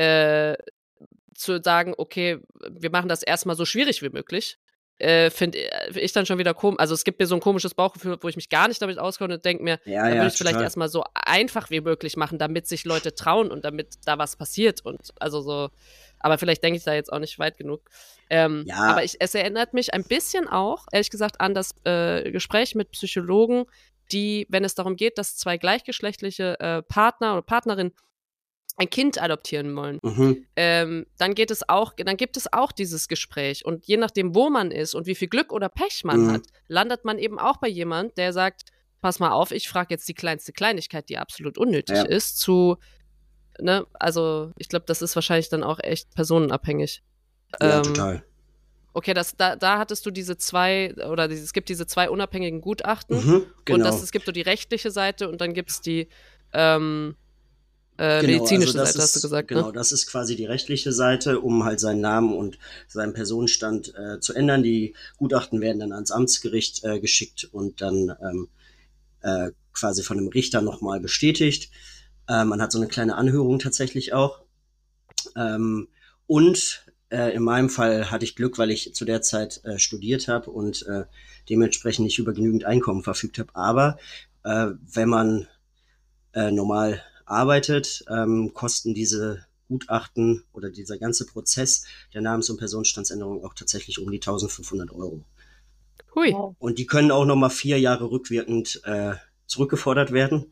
zu sagen, okay, wir machen das erstmal so schwierig wie möglich, finde ich dann schon wieder komisch. Also es gibt mir so ein komisches Bauchgefühl, wo ich mich gar nicht damit auskenne und denke mir, Ja, dann ja, würde ich vielleicht total. erstmal so einfach wie möglich machen, damit sich Leute trauen und damit da was passiert. Und also so, aber vielleicht denke ich da jetzt auch nicht weit genug. Ja. Aber es erinnert mich ein bisschen auch, ehrlich gesagt, an das Gespräch mit Psychologen, die, wenn es darum geht, dass zwei gleichgeschlechtliche Partner oder Partnerinnen ein Kind adoptieren wollen, Mhm. dann gibt es auch dieses Gespräch. Und je nachdem, wo man ist und wie viel Glück oder Pech man hat, landet man eben auch bei jemand, der sagt, pass mal auf, ich frage jetzt die kleinste Kleinigkeit, die absolut unnötig Ja. ist, zu, ne, also ich glaube, das ist wahrscheinlich dann auch echt personenabhängig. Ja, total. Okay, da hattest du diese zwei, oder es gibt diese zwei unabhängigen Gutachten Mhm, genau. und es gibt so die rechtliche Seite und dann gibt es die Genau, medizinische also das Seite, hast du ist, gesagt, genau, ne? das ist quasi die rechtliche Seite, um halt seinen Namen und seinen Personenstand zu ändern. Die Gutachten werden dann ans Amtsgericht geschickt und dann quasi von einem Richter nochmal bestätigt. Man hat so eine kleine Anhörung tatsächlich auch. Und in meinem Fall hatte ich Glück, weil ich zu der Zeit studiert habe und dementsprechend nicht über genügend Einkommen verfügt habe. Aber wenn man normal arbeitet, kosten diese Gutachten oder dieser ganze Prozess der Namens- und Personenstandsänderung auch tatsächlich um die 1.500 Euro. Hui. Wow. Und die können auch nochmal 4 Jahre rückwirkend zurückgefordert werden.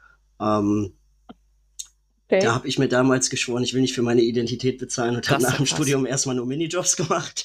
Okay. Da habe ich mir damals geschworen, ich will nicht für meine Identität bezahlen und habe Das ist nach dem krass. Studium erstmal nur Minijobs gemacht.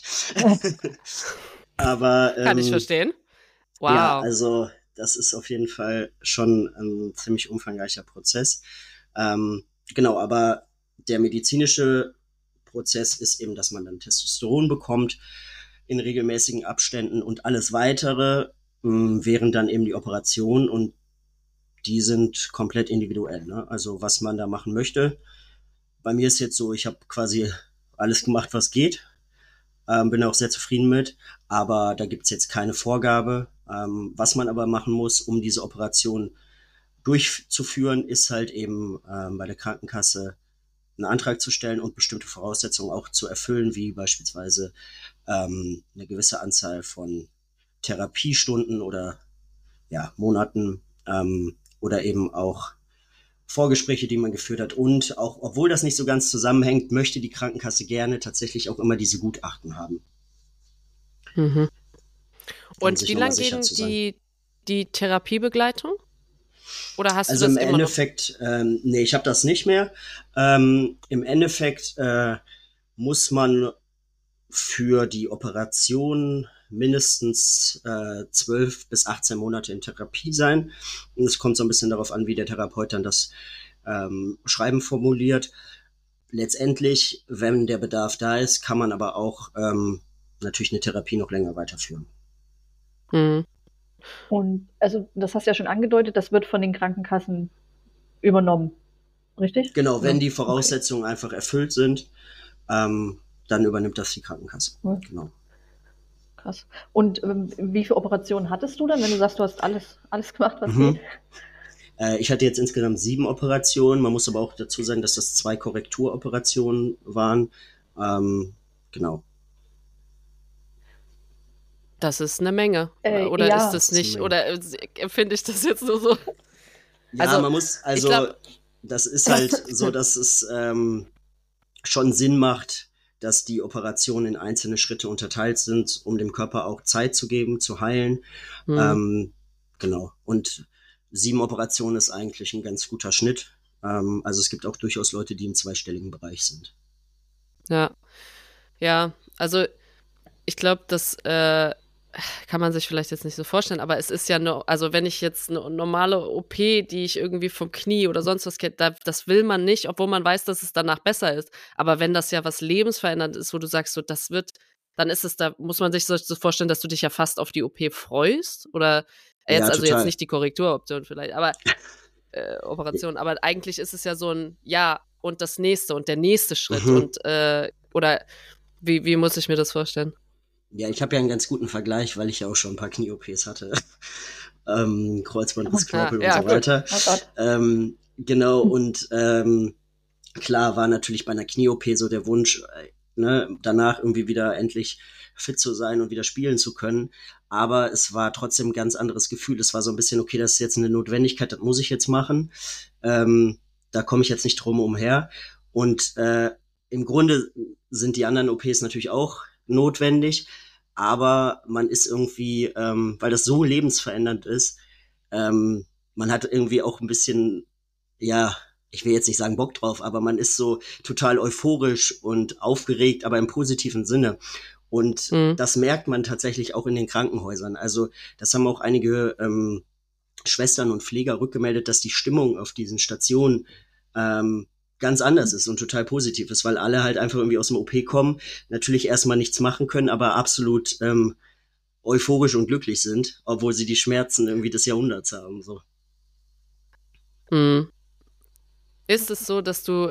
Aber Kann ich verstehen. Wow. ja, also das ist auf jeden Fall schon ein ziemlich umfangreicher Prozess. Genau, aber der medizinische Prozess ist eben, dass man dann Testosteron bekommt in regelmäßigen Abständen und alles weitere wären dann eben die Operationen und die sind komplett individuell. Ne? Also was man da machen möchte. Bei mir ist jetzt so, ich habe quasi alles gemacht, was geht. Bin auch sehr zufrieden mit, aber da gibt's jetzt keine Vorgabe. Was man aber machen muss, um diese Operation durchzuführen, ist halt eben bei der Krankenkasse einen Antrag zu stellen und bestimmte Voraussetzungen auch zu erfüllen, wie beispielsweise eine gewisse Anzahl von Therapiestunden oder ja, Monaten oder eben auch Vorgespräche, die man geführt hat. Und auch, obwohl das nicht so ganz zusammenhängt, möchte die Krankenkasse gerne tatsächlich auch immer diese Gutachten haben. Mhm. Um Und sich wie nochmal lange sicher ging zu sein. die Therapiebegleitung? Oder hast Also du im das immer noch? Endeffekt, nee, ich habe das nicht mehr. Im Endeffekt muss man für die Operation mindestens 12 bis 18 Monate in Therapie sein. Und es kommt so ein bisschen darauf an, wie der Therapeut dann das Schreiben formuliert. Letztendlich, wenn der Bedarf da ist, kann man aber auch natürlich eine Therapie noch länger weiterführen. Mhm. Und also, das hast du ja schon angedeutet, das wird von den Krankenkassen übernommen, richtig? Genau, wenn Ja. die Voraussetzungen einfach erfüllt sind, dann übernimmt das die Krankenkasse. Ja. Genau. Krass. Und wie viele Operationen hattest du dann, wenn du sagst, du hast alles gemacht, was Mhm. geht? Ich hatte jetzt insgesamt 7 Operationen. Man muss aber auch dazu sagen, dass das 2 Korrekturoperationen waren. Genau. Das ist eine Menge. Oder ja. ist das Das ist eine nicht? Menge. Oder empfinde ich das jetzt nur so? Ja, Also, man muss, ich glaub- das ist halt so, dass es schon Sinn macht, dass die Operationen in einzelne Schritte unterteilt sind, um dem Körper auch Zeit zu geben, zu heilen. Genau. Und 7 Operationen ist eigentlich ein ganz guter Schnitt. Also es gibt auch durchaus Leute, die im zweistelligen Bereich sind. Ja. Ja, Also ich glaube, das kann man sich vielleicht jetzt nicht so vorstellen, aber es ist ja also wenn ich jetzt eine normale OP, die ich irgendwie vom Knie oder sonst was kenne, das will man nicht, obwohl man weiß, dass es danach besser ist. Aber wenn das ja was lebensveränderndes ist, wo du sagst, so dann ist es, da muss man sich so vorstellen, dass du dich ja fast auf die OP freust. Oder Ja, jetzt total. nicht die Korrekturoption vielleicht, aber Operation. Aber eigentlich ist es ja so ein Ja und das nächste und der nächste Schritt. Und oder wie muss ich mir das vorstellen? Ja, ich habe ja einen ganz guten Vergleich, weil ich ja auch schon ein paar Knie-OPs hatte. Kreuzbandriss, Ja, und so weiter. Oh Gott. Genau, und klar war natürlich bei einer Knie-OP so der Wunsch, danach irgendwie wieder endlich fit zu sein und wieder spielen zu können. Aber es war trotzdem ein ganz anderes Gefühl. Es war so ein bisschen, okay, das ist jetzt eine Notwendigkeit, das muss ich jetzt machen. Da komme ich jetzt nicht drum umher. Und im Grunde sind die anderen OPs natürlich auch notwendig, aber man ist irgendwie, weil das so lebensverändernd ist, man hat irgendwie auch ein bisschen, ja, ich will jetzt nicht sagen Bock drauf, aber man ist so total euphorisch und aufgeregt, aber im positiven Sinne. Und das merkt man tatsächlich auch in den Krankenhäusern. Also das haben auch einige Schwestern und Pfleger rückgemeldet, dass die Stimmung auf diesen Stationen ganz anders ist und total positiv ist, weil alle halt einfach irgendwie aus dem OP kommen, natürlich erstmal nichts machen können, aber absolut euphorisch und glücklich sind, obwohl sie die Schmerzen irgendwie des Jahrhunderts haben. So. Mhm. Ist es so, dass du,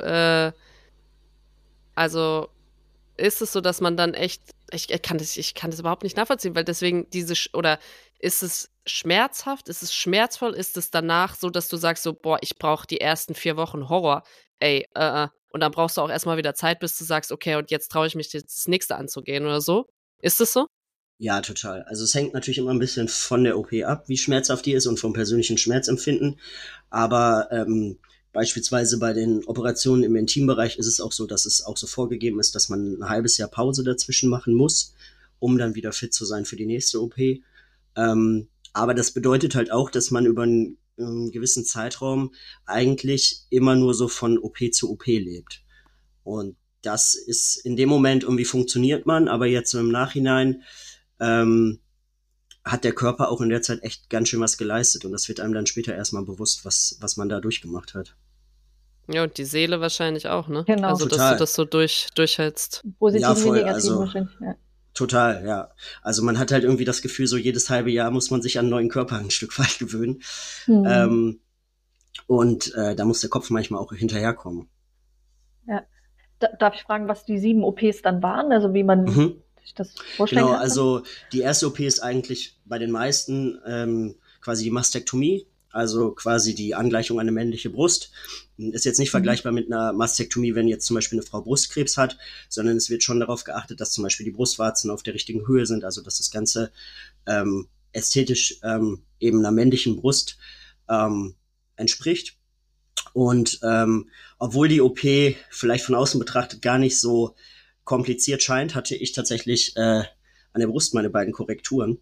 also ist es so, dass man dann echt, ich kann das überhaupt nicht nachvollziehen, weil deswegen oder ist es schmerzhaft, ist es schmerzvoll, ist es danach so, dass du sagst so, boah, ich brauche die ersten 4 Wochen Horror, ey, und dann brauchst du auch erstmal wieder Zeit, bis du sagst, okay, und jetzt traue ich mich jetzt das nächste anzugehen oder so? Ist es so? Ja, total. Also es hängt natürlich immer ein bisschen von der OP ab, wie schmerzhaft die ist und vom persönlichen Schmerzempfinden. Aber beispielsweise bei den Operationen im Intimbereich ist es auch so, dass es auch so vorgegeben ist, dass man ein halbes Jahr Pause dazwischen machen muss, um dann wieder fit zu sein für die nächste OP. Aber das bedeutet halt auch, dass man über einen gewissen Zeitraum eigentlich immer nur so von OP zu OP lebt. Und das ist in dem Moment irgendwie funktioniert man, aber jetzt so im Nachhinein hat der Körper auch in der Zeit echt ganz schön was geleistet und das wird einem dann später erstmal bewusst, was man da durchgemacht hat. Ja, und die Seele wahrscheinlich auch, ne? Genau. Also, dass Total. du das so durchhältst. Positiven Ja, voll, wie negativen also- wahrscheinlich. Ja. Total, ja. Also man hat halt irgendwie das Gefühl, so jedes halbe Jahr muss man sich an einen neuen Körper ein Stück weit gewöhnen. Und da muss der Kopf manchmal auch hinterherkommen. Darf ich fragen, was die 7 OPs dann waren? Also wie man sich das vorstellen Genau, kann? also die erste OP ist eigentlich bei den meisten quasi die Mastektomie, also quasi die Angleichung an eine männliche Brust. Ist jetzt nicht vergleichbar mit einer Mastektomie, wenn jetzt zum Beispiel eine Frau Brustkrebs hat, sondern es wird schon darauf geachtet, dass zum Beispiel die Brustwarzen auf der richtigen Höhe sind, also dass das Ganze ästhetisch eben einer männlichen Brust entspricht. Und obwohl die OP vielleicht von außen betrachtet gar nicht so kompliziert scheint, hatte ich tatsächlich an der Brust meine beiden Korrekturen,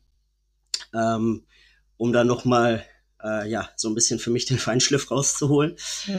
um dann nochmal so ein bisschen für mich den Feinschliff rauszuholen.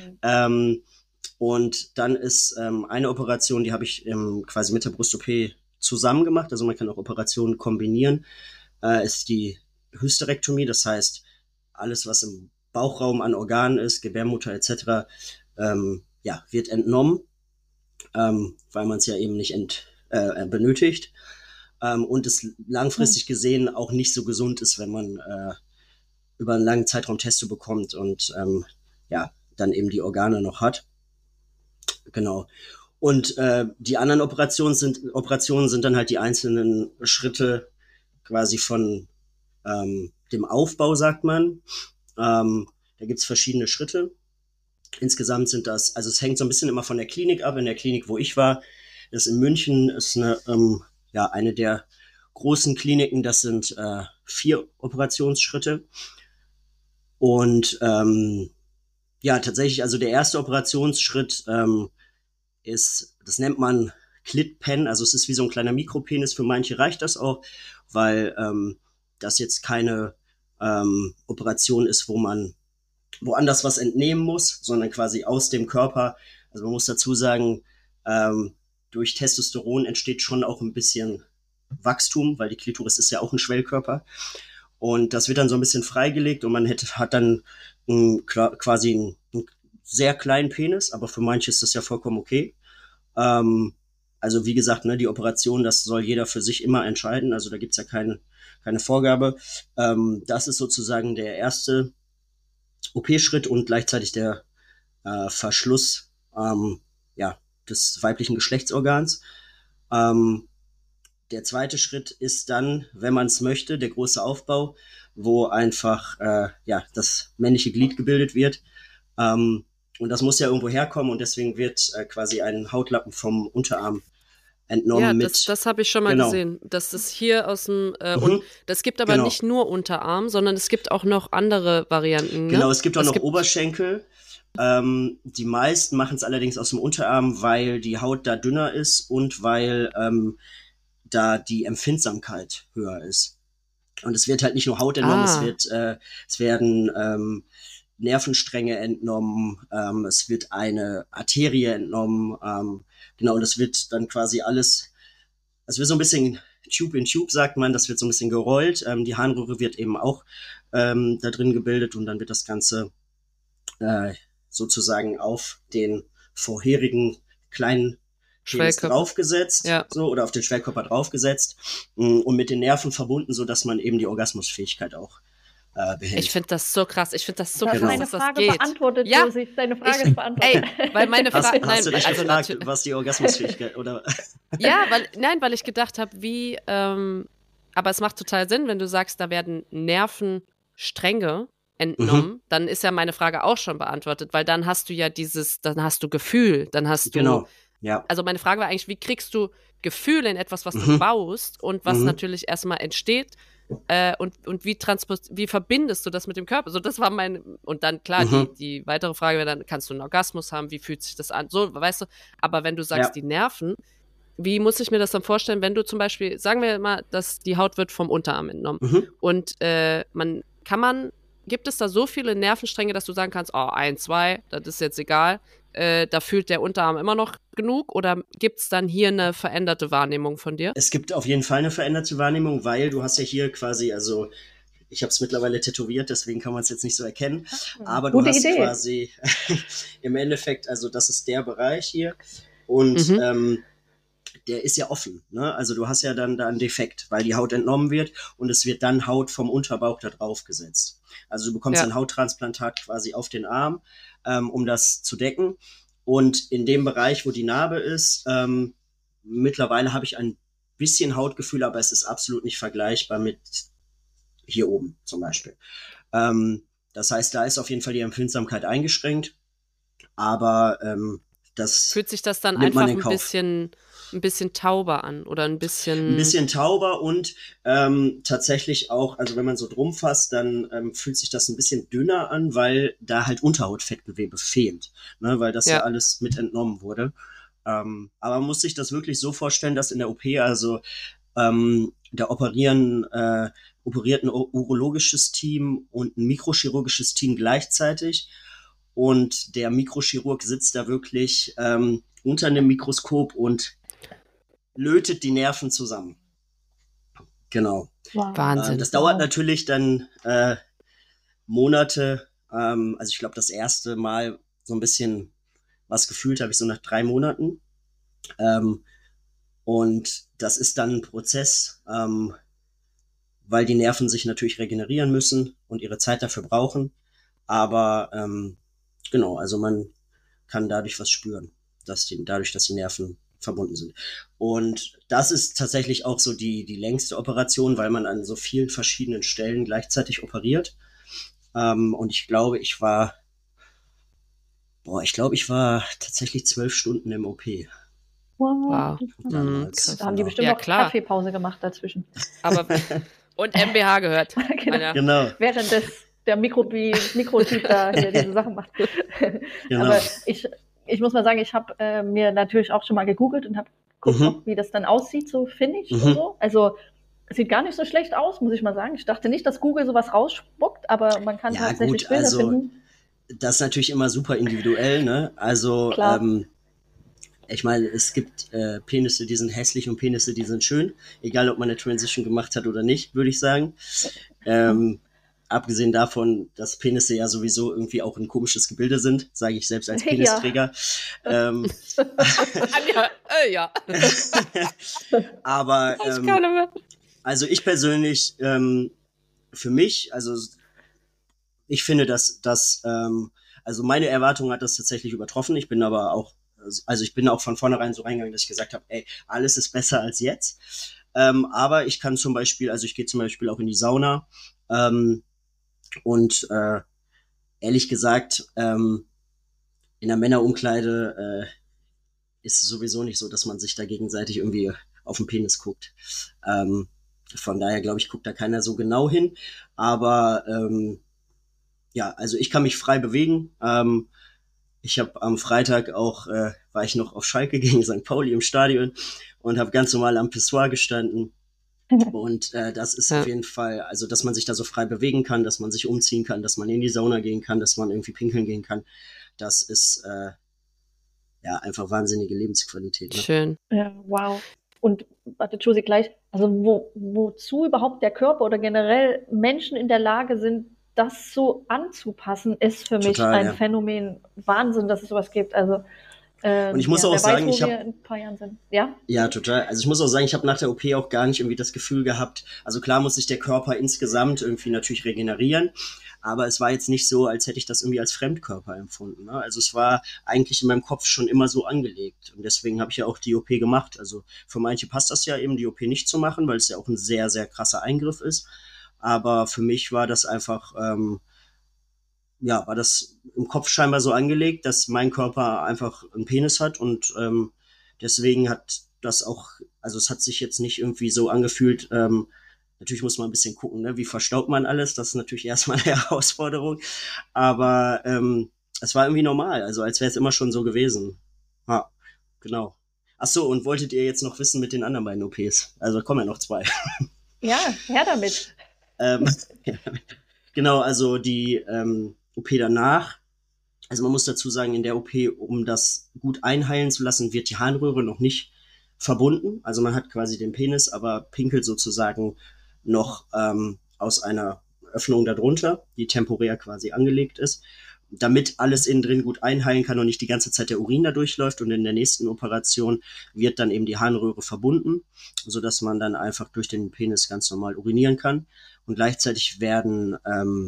Und dann ist eine Operation, die habe ich quasi mit der Brust-OP zusammen gemacht, also man kann auch Operationen kombinieren, ist die Hysterektomie, das heißt alles, was im Bauchraum an Organen ist, Gebärmutter etc., wird entnommen, weil man es ja eben nicht benötigt und es langfristig gesehen auch nicht so gesund ist, wenn man über einen langen Zeitraum Testo bekommt und dann eben die Organe noch hat. Genau. Und die anderen Operationen sind dann halt die einzelnen Schritte quasi von dem Aufbau, sagt man. Da gibt's verschiedene Schritte. Insgesamt sind das, also es hängt so ein bisschen immer von der Klinik ab. In der Klinik, wo ich war, das in München, ist eine der großen Kliniken. Das sind 4 Operationsschritte. Und tatsächlich, also der erste Operationsschritt ist, das nennt man Clit-Pen, also es ist wie so ein kleiner Mikropenis. Für manche reicht das auch, weil das jetzt keine Operation ist, wo man woanders was entnehmen muss, sondern quasi aus dem Körper. Also man muss dazu sagen, du durch Testosteron entsteht schon auch ein bisschen Wachstum, weil die Klitoris ist ja auch ein Schwellkörper. Und das wird dann so ein bisschen freigelegt und man hat dann quasi einen sehr kleinen Penis, aber für manche ist das ja vollkommen okay. Also wie gesagt, ne, die Operation, das soll jeder für sich immer entscheiden, also da gibt's ja keine Vorgabe. Das ist sozusagen der erste OP-Schritt und gleichzeitig der Verschluss des weiblichen Geschlechtsorgans. Der zweite Schritt ist dann, wenn man es möchte, der große Aufbau, wo einfach das männliche Glied gebildet wird. Und das muss ja irgendwo herkommen und deswegen wird quasi ein Hautlappen vom Unterarm entnommen. Ja, das habe ich schon mal gesehen. Das ist hier aus dem und das gibt aber nicht nur Unterarm, sondern es gibt auch noch andere Varianten. Ne? Genau, es gibt auch noch Oberschenkel. Die meisten machen es allerdings aus dem Unterarm, weil die Haut da dünner ist und weil da die Empfindsamkeit höher ist. Und es wird halt nicht nur Haut entnommen, es werden Nervenstränge entnommen, es wird eine Arterie entnommen, und es wird dann quasi alles, es wird so ein bisschen Tube in Tube, sagt man, das wird so ein bisschen gerollt, die Harnröhre wird eben auch da drin gebildet und dann wird das Ganze sozusagen auf den vorherigen kleinen Penis draufgesetzt, oder auf den Schwellkörper draufgesetzt und mit den Nerven verbunden, so dass man eben die Orgasmusfähigkeit auch behält. Ich finde das so krass. Ich finde das so krass, dass das geht. Beantwortet, ja, Josi. Deine Frage ist beantwortet. Weil meine Frage, hast du dich gefragt, was die Orgasmusfähigkeit oder? Ja, weil ich gedacht habe, aber es macht total Sinn, wenn du sagst, da werden Nervenstränge entnommen, dann ist ja meine Frage auch schon beantwortet, weil dann hast du ja dann hast du Gefühl, dann hast du, also meine Frage war eigentlich, wie kriegst du Gefühl in etwas, was du baust und was natürlich erstmal entsteht und wie verbindest du das mit dem Körper? So, das war und dann klar, die weitere Frage wäre dann, kannst du einen Orgasmus haben, wie fühlt sich das an? So, weißt du, aber wenn du sagst, die Nerven, wie muss ich mir das dann vorstellen, wenn du zum Beispiel, sagen wir mal, dass die Haut wird vom Unterarm entnommen und gibt es da so viele Nervenstränge, dass du sagen kannst, 1, 2, das ist jetzt egal, da fühlt der Unterarm immer noch genug oder gibt es dann hier eine veränderte Wahrnehmung von dir? Es gibt auf jeden Fall eine veränderte Wahrnehmung, weil du hast ja hier quasi, also ich habe es mittlerweile tätowiert, deswegen kann man es jetzt nicht so erkennen, aber du hast quasi im Endeffekt, also das ist der Bereich hier und der ist ja offen, ne? Also du hast ja dann da einen Defekt, weil die Haut entnommen wird und es wird dann Haut vom Unterbauch da drauf gesetzt. Also du bekommst ein Hauttransplantat quasi auf den Arm, um das zu decken. Und in dem Bereich, wo die Narbe ist, mittlerweile habe ich ein bisschen Hautgefühl, aber es ist absolut nicht vergleichbar mit hier oben zum Beispiel. Das heißt, da ist auf jeden Fall die Empfindsamkeit eingeschränkt, aber das fühlt sich das dann einfach ein bisschen tauber an oder ein bisschen tauber und tatsächlich auch, also wenn man so drum fasst, dann fühlt sich das ein bisschen dünner an, weil da halt Unterhautfettgewebe fehlt, ne, weil das ja alles mit entnommen wurde. Aber man muss sich das wirklich so vorstellen, dass in der OP, also da operiert ein urologisches Team und ein mikrochirurgisches Team gleichzeitig. Und der Mikrochirurg sitzt da wirklich unter einem Mikroskop und lötet die Nerven zusammen. Genau. Wow. Wahnsinn. Das dauert natürlich dann Monate. Also ich glaube, das erste Mal so ein bisschen was gefühlt habe ich so nach 3 Monaten. Und das ist dann ein Prozess, weil die Nerven sich natürlich regenerieren müssen und ihre Zeit dafür brauchen. Aber genau, also man kann dadurch was spüren, dadurch, dass die Nerven verbunden sind. Und das ist tatsächlich auch so die längste Operation, weil man an so vielen verschiedenen Stellen gleichzeitig operiert. Und ich glaube, ich war tatsächlich 12 Stunden im OP. Wow. Krass. Da haben die bestimmt noch Kaffeepause gemacht dazwischen. Aber und MBH gehört. Genau. Während der Mikrotyp da hier diese Sachen macht. Genau. Aber ich muss mal sagen, ich habe mir natürlich auch schon mal gegoogelt und habe geguckt, wie das dann aussieht, so Finish und so. Also es sieht gar nicht so schlecht aus, muss ich mal sagen. Ich dachte nicht, dass Google sowas rausspuckt, aber man kann tatsächlich Bilder finden. Das ist natürlich immer super individuell, ne? Also ich meine, es gibt Penisse, die sind hässlich und Penisse, die sind schön. Egal, ob man eine Transition gemacht hat oder nicht, würde ich sagen. Abgesehen davon, dass Penisse ja sowieso irgendwie auch ein komisches Gebilde sind, sage ich selbst als Penisträger. Ja. Aber also ich persönlich, für mich, also ich finde, dass also meine Erwartung hat das tatsächlich übertroffen. Ich bin aber auch, also ich bin auch von vornherein so reingegangen, dass ich gesagt habe, ey, alles ist besser als jetzt. Aber ich kann zum Beispiel, also ich gehe zum Beispiel auch in die Sauna, und ehrlich gesagt, in der Männerumkleide ist es sowieso nicht so, dass man sich da gegenseitig irgendwie auf den Penis guckt. Von daher, glaube ich, guckt da keiner so genau hin. Aber ja, also ich kann mich frei bewegen. Ich habe am Freitag auch, war ich noch auf Schalke gegen St. Pauli im Stadion und habe ganz normal am Pissoir gestanden. Und das ist auf jeden Fall, also dass man sich da so frei bewegen kann, dass man sich umziehen kann, dass man in die Sauna gehen kann, dass man irgendwie pinkeln gehen kann. Das ist ja einfach wahnsinnige Lebensqualität. Ne? Schön. Ja, wow. Und warte, Josie, gleich, also wozu überhaupt der Körper oder generell Menschen in der Lage sind, das so anzupassen, ist für mich ein Phänomen. Wahnsinn, dass es sowas gibt. Also und ich muss auch sagen, ich habe in ein paar Jahren sind. Ja, total. Also ich muss auch sagen, ich habe nach der OP auch gar nicht irgendwie das Gefühl gehabt, also klar muss sich der Körper insgesamt irgendwie natürlich regenerieren, aber es war jetzt nicht so, als hätte ich das irgendwie als Fremdkörper empfunden. Ne? Also es war eigentlich in meinem Kopf schon immer so angelegt und deswegen habe ich ja auch die OP gemacht. Also für manche passt das ja eben, die OP nicht zu machen, weil es ja auch ein sehr, sehr krasser Eingriff ist. Aber für mich war das einfach, war das im Kopf scheinbar so angelegt, dass mein Körper einfach einen Penis hat und deswegen hat das auch, also es hat sich jetzt nicht irgendwie so angefühlt, natürlich muss man ein bisschen gucken, ne? Wie verstaut man alles, das ist natürlich erstmal eine Herausforderung, aber es war irgendwie normal, also als wäre es immer schon so gewesen. Ja, genau. Ach so, und wolltet ihr jetzt noch wissen mit den anderen beiden OPs? Also kommen ja noch 2. Ja, her damit. Genau, also die OP danach, also man muss dazu sagen, in der OP, um das gut einheilen zu lassen, wird die Harnröhre noch nicht verbunden. Also man hat quasi den Penis, aber pinkelt sozusagen noch aus einer Öffnung darunter, die temporär quasi angelegt ist, damit alles innen drin gut einheilen kann und nicht die ganze Zeit der Urin da durchläuft. Und in der nächsten Operation wird dann eben die Harnröhre verbunden, sodass man dann einfach durch den Penis ganz normal urinieren kann. Und gleichzeitig werden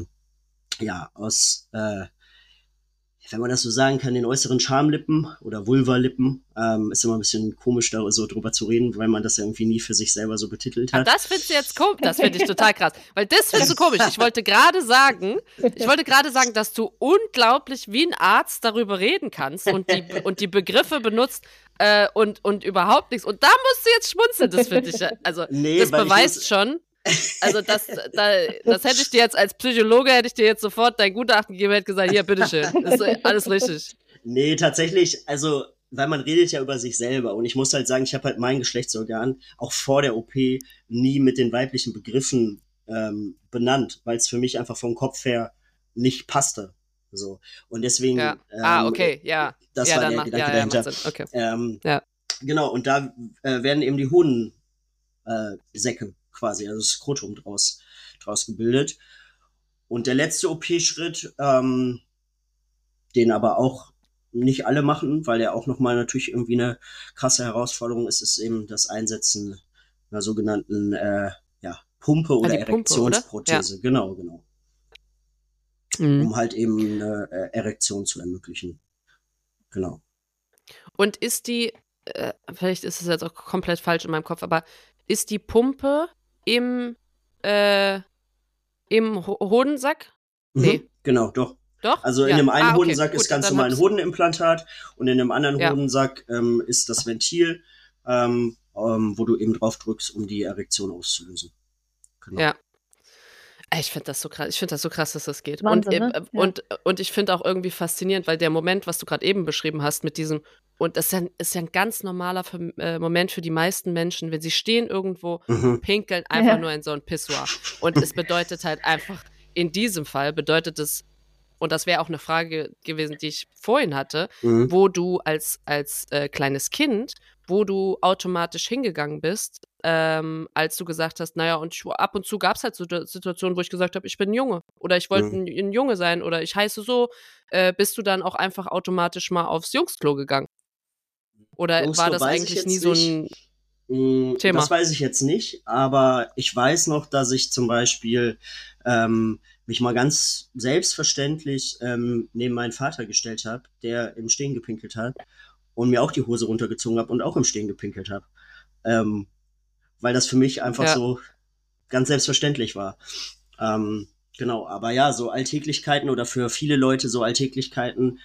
aus, wenn man das so sagen kann, den äußeren Schamlippen oder Vulvalippen, ist immer ein bisschen komisch, da so drüber zu reden, weil man das ja irgendwie nie für sich selber so betitelt hat. Das findest du jetzt komisch, das finde ich total krass, weil das findest du komisch. Ich wollte gerade sagen, dass du unglaublich wie ein Arzt darüber reden kannst und die Begriffe benutzt und überhaupt nichts. Und da musst du jetzt schmunzeln, das finde ich, also das beweist schon. Also das hätte ich dir jetzt als Psychologe, hätte ich dir jetzt sofort dein Gutachten gegeben, hätte gesagt, hier, bitteschön, das ist alles richtig. Nee, tatsächlich, also, weil man redet ja über sich selber und ich muss halt sagen, ich habe halt mein Geschlechtsorgan auch vor der OP nie mit den weiblichen Begriffen benannt, weil es für mich einfach vom Kopf her nicht passte. So. Und deswegen okay, ja. Das war der Gedanke dahinter. Okay. Genau, und da werden eben die Hodensäcke quasi, also das Skrotum draus gebildet. Und der letzte OP-Schritt, den aber auch nicht alle machen, weil er auch nochmal natürlich irgendwie eine krasse Herausforderung ist, ist eben das Einsetzen einer sogenannten Pumpe oder Erektionsprothese. Oder? Ja. Genau. Um halt eben eine Erektion zu ermöglichen. Genau. Und ist die, vielleicht ist es jetzt auch komplett falsch in meinem Kopf, aber ist die Pumpe im Hodensack? Nee. Genau, doch. Doch? Also in dem einen Hodensack okay, ist ganz normal ein Hodenimplantat und in dem anderen Hodensack ist das Ventil, wo du eben drauf drückst, um die Erektion auszulösen. Genau. Ja. Ich finde das so krass, dass das geht. Wahnsinn, und ich finde auch irgendwie faszinierend, weil der Moment, was du gerade eben beschrieben hast mit diesem, und das ist ja ein ganz normaler Moment für die meisten Menschen, wenn sie stehen irgendwo, pinkeln einfach nur in so ein Pissoir. Und es bedeutet halt einfach, in diesem Fall bedeutet es und das wäre auch eine Frage gewesen, die ich vorhin hatte, wo du als kleines Kind, wo du automatisch hingegangen bist, als du gesagt hast, naja, und ab und zu gab es halt so Situationen, wo ich gesagt habe, ich bin ein Junge oder ich wollte ein Junge sein oder ich heiße so, bist du dann auch einfach automatisch mal aufs Jungsklo gegangen? Oder war das eigentlich nie so ein Thema? Das weiß ich jetzt nicht, aber ich weiß noch, dass ich zum Beispiel mich mal ganz selbstverständlich neben meinen Vater gestellt habe, der im Stehen gepinkelt hat und mir auch die Hose runtergezogen habe und auch im Stehen gepinkelt habe. Weil das für mich einfach so ganz selbstverständlich war. Genau, aber ja, so Alltäglichkeiten oder für viele Leute so Alltäglichkeiten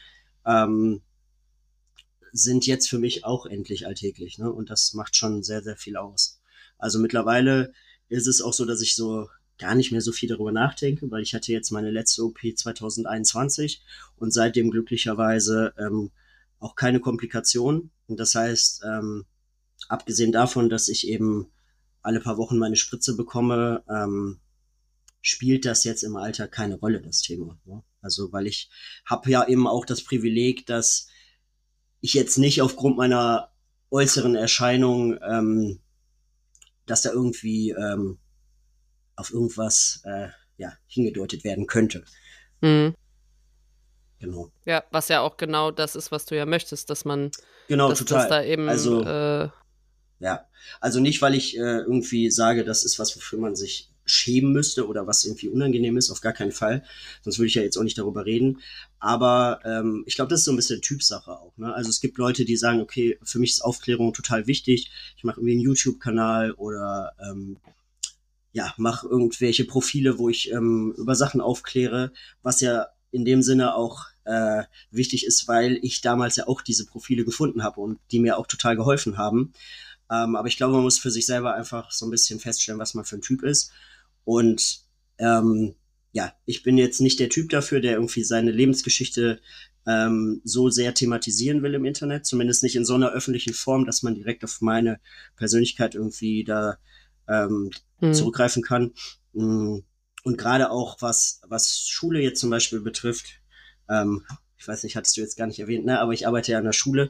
sind jetzt für mich auch endlich alltäglich, ne? Und das macht schon sehr, sehr viel aus. Also mittlerweile ist es auch so, dass ich so gar nicht mehr so viel darüber nachdenke, weil ich hatte jetzt meine letzte OP 2021 und seitdem glücklicherweise auch keine Komplikationen. Und das heißt, abgesehen davon, dass ich eben alle paar Wochen meine Spritze bekomme, spielt das jetzt im Alter keine Rolle, das Thema. Ne? Also weil ich habe ja eben auch das Privileg, dass ich jetzt nicht aufgrund meiner äußeren Erscheinung, dass da irgendwie auf irgendwas hingedeutet werden könnte. Mhm. Genau. Ja, was ja auch genau das ist, was du ja möchtest, dass man total. Dass da eben also also nicht, weil ich irgendwie sage, das ist was, wofür man sich schämen müsste oder was irgendwie unangenehm ist, auf gar keinen Fall. Sonst würde ich ja jetzt auch nicht darüber reden. Aber ich glaube, das ist so ein bisschen Typsache auch. Ne? Also es gibt Leute, die sagen, okay, für mich ist Aufklärung total wichtig. Ich mache irgendwie einen YouTube-Kanal oder mache irgendwelche Profile, wo ich über Sachen aufkläre, was ja in dem Sinne auch wichtig ist, weil ich damals ja auch diese Profile gefunden habe und die mir auch total geholfen haben. Aber ich glaube, man muss für sich selber einfach so ein bisschen feststellen, was man für ein Typ ist. Und ich bin jetzt nicht der Typ dafür, der irgendwie seine Lebensgeschichte so sehr thematisieren will im Internet. Zumindest nicht in so einer öffentlichen Form, dass man direkt auf meine Persönlichkeit irgendwie da zurückgreifen kann. Und gerade auch, was Schule jetzt zum Beispiel betrifft, ich weiß nicht, hattest du jetzt gar nicht erwähnt, ne? Aber ich arbeite ja an der Schule.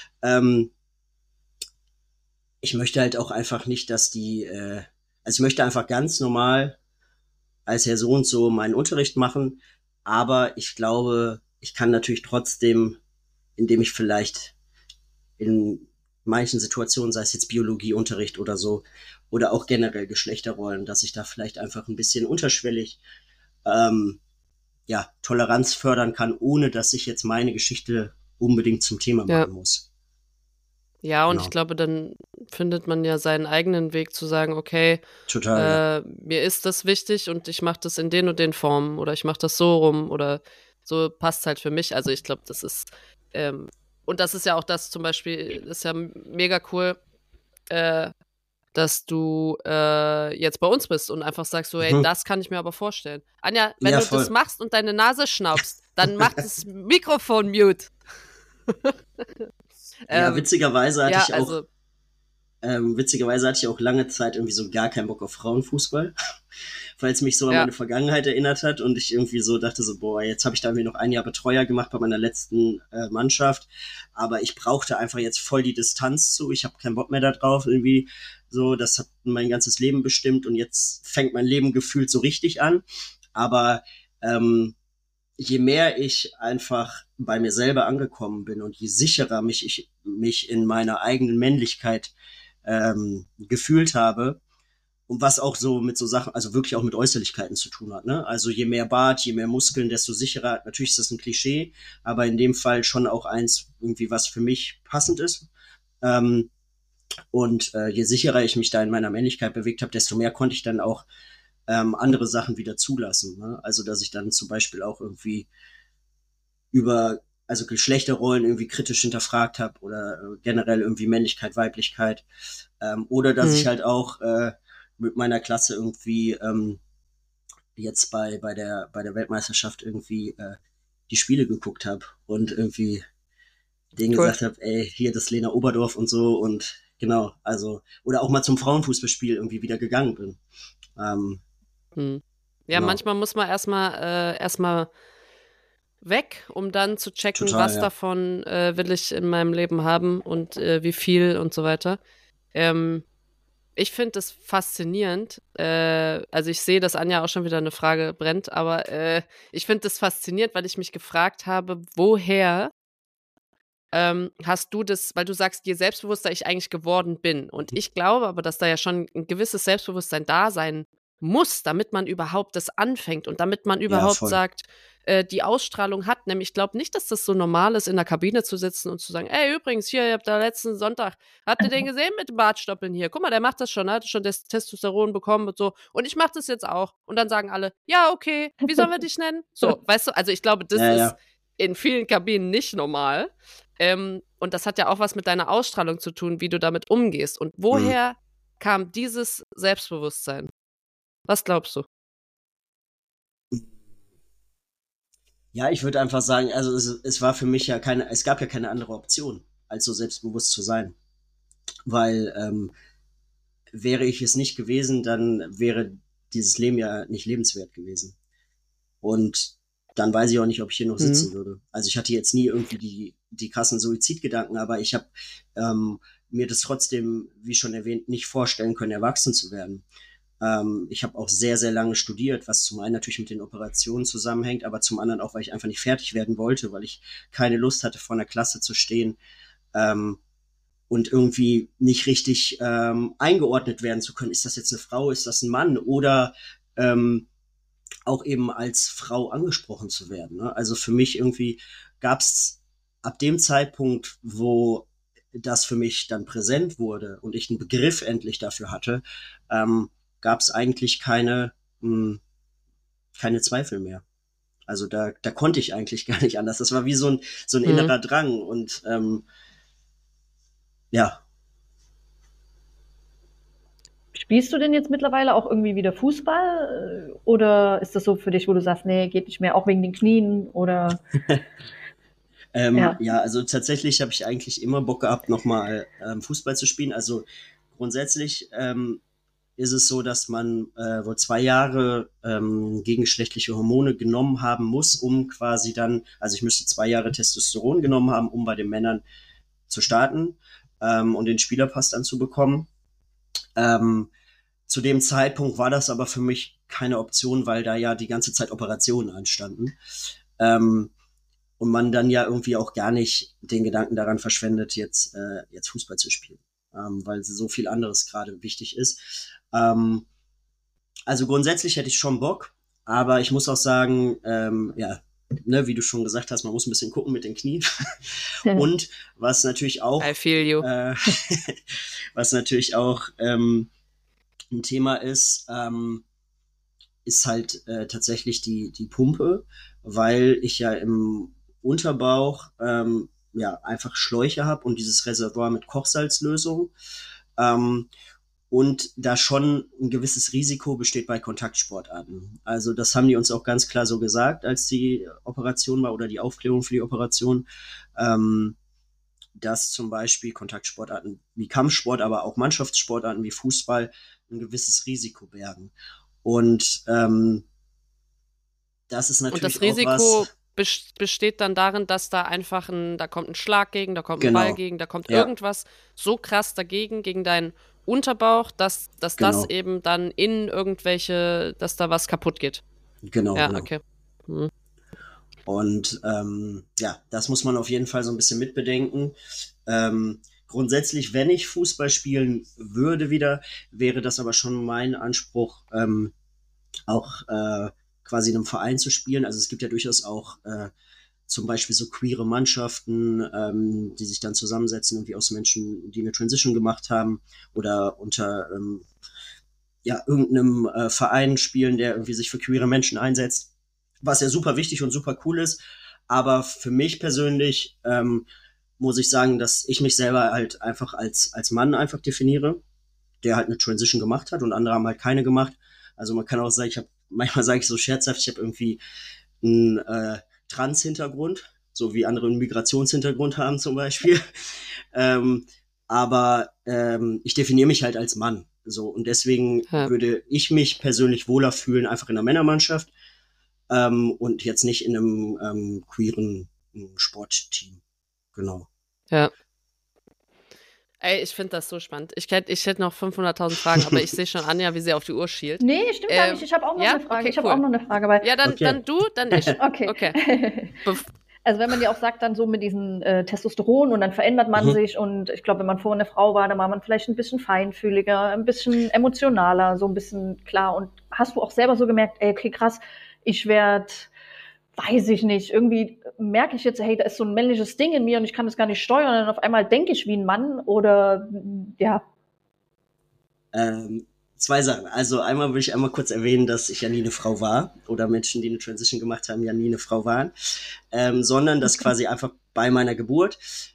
Ich möchte halt auch einfach nicht, dass ich möchte einfach ganz normal als Herr so und so meinen Unterricht machen, aber ich glaube, ich kann natürlich trotzdem, indem ich vielleicht in manchen Situationen, sei es jetzt Biologieunterricht oder so, oder auch generell Geschlechterrollen, dass ich da vielleicht einfach ein bisschen unterschwellig Toleranz fördern kann, ohne dass ich jetzt meine Geschichte unbedingt zum Thema machen muss. Ja, und Genau. ich glaube, dann findet man ja seinen eigenen Weg zu sagen, okay, Total, mir ist das wichtig und ich mache das in den und den Formen oder ich mache das so rum oder so passt halt für mich. Also ich glaube, das ist, und das ist ja auch das zum Beispiel, ist ja mega cool, dass du jetzt bei uns bist und einfach sagst so, hey, das kann ich mir aber vorstellen. Anja, wenn du das machst und deine Nase schnaubst, dann mach das Mikrofon mute. Witzigerweise hatte ich auch lange Zeit irgendwie so gar keinen Bock auf Frauenfußball, weil es mich so an meine Vergangenheit erinnert hat und ich irgendwie so dachte so, boah, jetzt habe ich da irgendwie noch ein Jahr Betreuer gemacht bei meiner letzten Mannschaft, aber ich brauchte einfach jetzt voll die Distanz zu, ich habe keinen Bock mehr da drauf irgendwie, so, das hat mein ganzes Leben bestimmt und jetzt fängt mein Leben gefühlt so richtig an, aber je mehr ich einfach bei mir selber angekommen bin und je sicherer ich mich in meiner eigenen Männlichkeit gefühlt habe und was auch so mit so Sachen, also wirklich auch mit Äußerlichkeiten zu tun hat, ne? Also je mehr Bart, je mehr Muskeln, desto sicherer, natürlich ist das ein Klischee, aber in dem Fall schon auch eins irgendwie, was für mich passend ist. Und je sicherer ich mich da in meiner Männlichkeit bewegt habe, desto mehr konnte ich dann auch andere Sachen wieder zulassen. Ne? Also, dass ich dann zum Beispiel auch irgendwie also Geschlechterrollen irgendwie kritisch hinterfragt habe oder generell irgendwie Männlichkeit, Weiblichkeit. Oder dass ich halt auch mit meiner Klasse irgendwie jetzt bei der Weltmeisterschaft irgendwie die Spiele geguckt habe und irgendwie denen gesagt habe, ey, hier das Lena Oberdorf und so und genau, also, oder auch mal zum Frauenfußballspiel irgendwie wieder gegangen bin. Ja, genau. Manchmal muss man erstmal weg, um dann zu checken, Total, was ja. davon will ich in meinem Leben haben und wie viel und so weiter. Ich finde das faszinierend. Also ich sehe, dass Anja auch schon wieder eine Frage brennt, aber ich finde das faszinierend, weil ich mich gefragt habe, woher hast du das, weil du sagst, je selbstbewusster ich eigentlich geworden bin. Und ich glaube aber, dass da ja schon ein gewisses Selbstbewusstsein da sein muss, damit man überhaupt das anfängt und damit man überhaupt voll. sagt, die Ausstrahlung hat. Nämlich, ich glaube nicht, dass das so normal ist, in der Kabine zu sitzen und zu sagen, ey, übrigens, hier, ihr habt da letzten Sonntag, habt ihr den gesehen mit dem Bartstoppeln hier? Guck mal, der macht das schon, hat schon das Testosteron bekommen und so. Und ich mach das jetzt auch. Und dann sagen alle, ja, okay, wie sollen wir dich nennen? So, weißt du, also ich glaube, das ist in vielen Kabinen nicht normal. Und das hat ja auch was mit deiner Ausstrahlung zu tun, wie du damit umgehst. Und woher kam dieses Selbstbewusstsein? Was glaubst du? Ja, ich würde einfach sagen, also es war für mich ja es gab ja keine andere Option, als so selbstbewusst zu sein. Weil wäre ich es nicht gewesen, dann wäre dieses Leben ja nicht lebenswert gewesen. Und dann weiß ich auch nicht, ob ich hier noch sitzen würde. Also ich hatte jetzt nie irgendwie die krassen Suizidgedanken, aber ich habe mir das trotzdem, wie schon erwähnt, nicht vorstellen können, erwachsen zu werden. Ich habe auch sehr, sehr lange studiert, was zum einen natürlich mit den Operationen zusammenhängt, aber zum anderen auch, weil ich einfach nicht fertig werden wollte, weil ich keine Lust hatte, vor einer Klasse zu stehen und irgendwie nicht richtig eingeordnet werden zu können. Ist das jetzt eine Frau, ist das ein Mann oder auch eben als Frau angesprochen zu werden. Ne? Also für mich irgendwie gab es ab dem Zeitpunkt, wo das für mich dann präsent wurde und ich einen Begriff endlich dafür hatte, gab es eigentlich keine Zweifel mehr. Also da konnte ich eigentlich gar nicht anders. Das war wie so ein innerer Drang und ja. Spielst du denn jetzt mittlerweile auch irgendwie wieder Fußball? Oder ist das so für dich, wo du sagst, nee, geht nicht mehr, auch wegen den Knien? Oder ja, also tatsächlich habe ich eigentlich immer Bock gehabt, nochmal Fußball zu spielen. Also grundsätzlich ist es so, dass man wohl 2 Jahre gegengeschlechtliche Hormone genommen haben muss, um quasi dann, also ich müsste 2 Jahre Testosteron genommen haben, um bei den Männern zu starten und den Spielerpass dann zu bekommen. Zu dem Zeitpunkt war das aber für mich keine Option, weil da ja die ganze Zeit Operationen anstanden. Und man dann ja irgendwie auch gar nicht den Gedanken daran verschwendet, jetzt Fußball zu spielen, weil so viel anderes gerade wichtig ist. Also grundsätzlich hätte ich schon Bock, aber ich muss auch sagen, ja, ne, wie du schon gesagt hast, man muss ein bisschen gucken mit den Knien. Und was natürlich auch, I feel you. was natürlich auch ein Thema ist halt tatsächlich die Pumpe, weil ich ja im Unterbauch ja einfach Schläuche habe und dieses Reservoir mit Kochsalzlösung. Und da schon ein gewisses Risiko besteht bei Kontaktsportarten. Also das haben die uns auch ganz klar so gesagt, als die Operation war oder die Aufklärung für die Operation, dass zum Beispiel Kontaktsportarten wie Kampfsport, aber auch Mannschaftssportarten wie Fußball ein gewisses Risiko bergen. Und das ist natürlich und das Risiko auch was besteht dann darin, dass da einfach da kommt ein Schlag gegen, da kommt ein Genau. Ball gegen, da kommt Ja. irgendwas so krass dagegen, gegen deinen Unterbauch, dass Genau. das eben dann dass da was kaputt geht. Genau, Ja, genau. okay. Und ja, das muss man auf jeden Fall so ein bisschen mitbedenken. Grundsätzlich, wenn ich Fußball spielen würde wieder, wäre das aber schon mein Anspruch, auch quasi in einem Verein zu spielen. Also es gibt ja durchaus auch zum Beispiel so queere Mannschaften, die sich dann zusammensetzen, irgendwie aus Menschen, die eine Transition gemacht haben oder unter ja, irgendeinem Verein spielen, der irgendwie sich für queere Menschen einsetzt, was ja super wichtig und super cool ist. Aber für mich persönlich muss ich sagen, dass ich mich selber halt einfach als Mann einfach definiere, der halt eine Transition gemacht hat und andere haben halt keine gemacht. Also man kann auch sagen, manchmal sage ich so scherzhaft, ich habe irgendwie einen Trans-Hintergrund, so wie andere einen Migrationshintergrund haben zum Beispiel. Aber ich definiere mich halt als Mann. So, und deswegen würde ich mich persönlich wohler fühlen, einfach in der Männermannschaft. und jetzt nicht in einem queeren Sportteam. Genau. Ja. Ey, ich finde das so spannend. Ich hätte noch 500.000 Fragen, aber ich sehe schon Anja, wie sie auf die Uhr schielt. Nee, stimmt gar nicht. Ich habe auch noch eine Frage. Okay, cool. Weil Ja, dann du, dann ich. Okay. Also wenn man ja auch sagt, dann so mit diesen Testosteron und dann verändert man sich und ich glaube, wenn man vorher eine Frau war, dann war man vielleicht ein bisschen feinfühliger, ein bisschen emotionaler, so ein bisschen klar. Und hast du auch selber so gemerkt, ey, okay, krass, ich werde, weiß ich nicht, irgendwie merke ich jetzt, hey, da ist so ein männliches Ding in mir und ich kann das gar nicht steuern und auf einmal denke ich wie ein Mann oder ja. Zwei Sachen. Also einmal will ich einmal kurz erwähnen, dass ich ja nie eine Frau war oder Menschen, die eine Transition gemacht haben, ja nie eine Frau waren, sondern dass quasi einfach bei meiner Geburt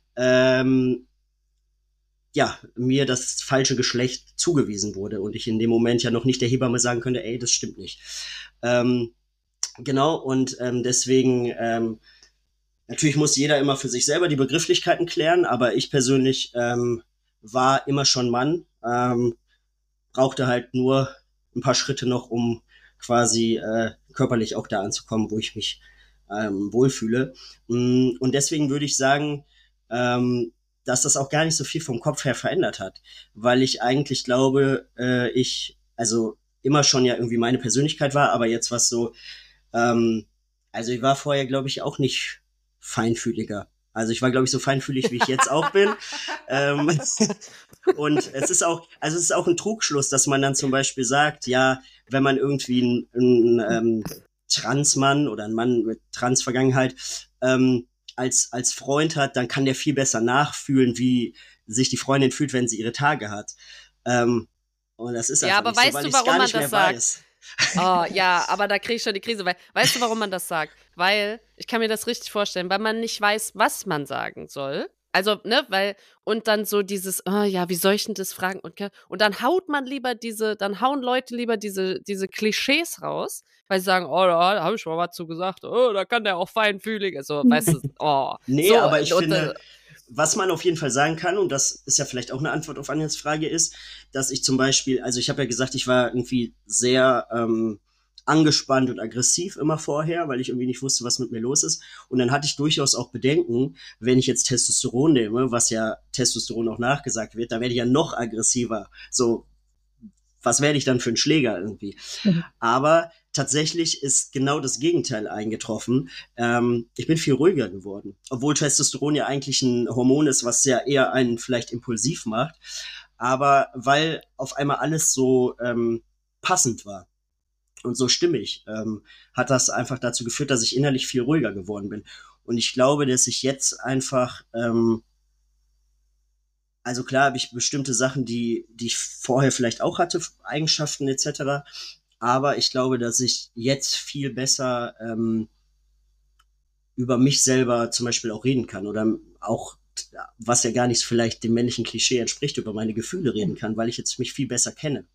mir das falsche Geschlecht zugewiesen wurde und ich in dem Moment ja noch nicht der Hebamme sagen könnte, ey, das stimmt nicht. Genau, und deswegen natürlich muss jeder immer für sich selber die Begrifflichkeiten klären, aber ich persönlich war immer schon Mann, brauchte halt nur ein paar Schritte noch, um quasi körperlich auch da anzukommen, wo ich mich wohlfühle. Und deswegen würde ich sagen, dass das auch gar nicht so viel vom Kopf her verändert hat, weil ich eigentlich glaube, also immer schon ja irgendwie meine Persönlichkeit war, aber jetzt was so, also ich war vorher, glaube ich, auch nicht feinfühliger. Also ich war, glaube ich, so feinfühlig, wie ich jetzt auch bin. Und es ist auch ein Trugschluss, dass man dann zum Beispiel sagt, ja, wenn man irgendwie einen Transmann oder einen Mann mit Transvergangenheit als Freund hat, dann kann der viel besser nachfühlen, wie sich die Freundin fühlt, wenn sie ihre Tage hat. Und das ist einfach aber nicht weißt so, weil du, ich warum gar man nicht das mehr sagt? weiß. Oh, ja, aber da kriege ich schon die Krise. Weißt du, warum man das sagt? Weil, ich kann mir das richtig vorstellen, weil man nicht weiß, was man sagen soll. Also, ne, und dann so dieses, wie soll ich denn das fragen? Und dann dann hauen Leute lieber diese Klischees raus, weil sie sagen, da habe ich mal was zu gesagt, da kann der auch feinfühlig, also, weißt du, Nee, so, aber ich finde, was man auf jeden Fall sagen kann, und das ist ja vielleicht auch eine Antwort auf Anjas Frage, ist, dass ich zum Beispiel, also ich habe ja gesagt, ich war irgendwie sehr angespannt und aggressiv immer vorher, weil ich irgendwie nicht wusste, was mit mir los ist. Und dann hatte ich durchaus auch Bedenken, wenn ich jetzt Testosteron nehme, was ja Testosteron auch nachgesagt wird, da werde ich ja noch aggressiver. So, was werde ich dann für ein Schläger irgendwie? Aber tatsächlich ist genau das Gegenteil eingetroffen. Ich bin viel ruhiger geworden. Obwohl Testosteron ja eigentlich ein Hormon ist, was ja eher einen vielleicht impulsiv macht. Aber weil auf einmal alles so passend war und so stimmig, hat das einfach dazu geführt, dass ich innerlich viel ruhiger geworden bin. Und ich glaube, dass ich jetzt einfach also klar habe ich bestimmte Sachen, die ich vorher vielleicht auch hatte, Eigenschaften etc., aber ich glaube, dass ich jetzt viel besser über mich selber zum Beispiel auch reden kann oder auch, was ja gar nicht vielleicht dem männlichen Klischee entspricht, über meine Gefühle reden kann, weil ich jetzt mich viel besser kenne.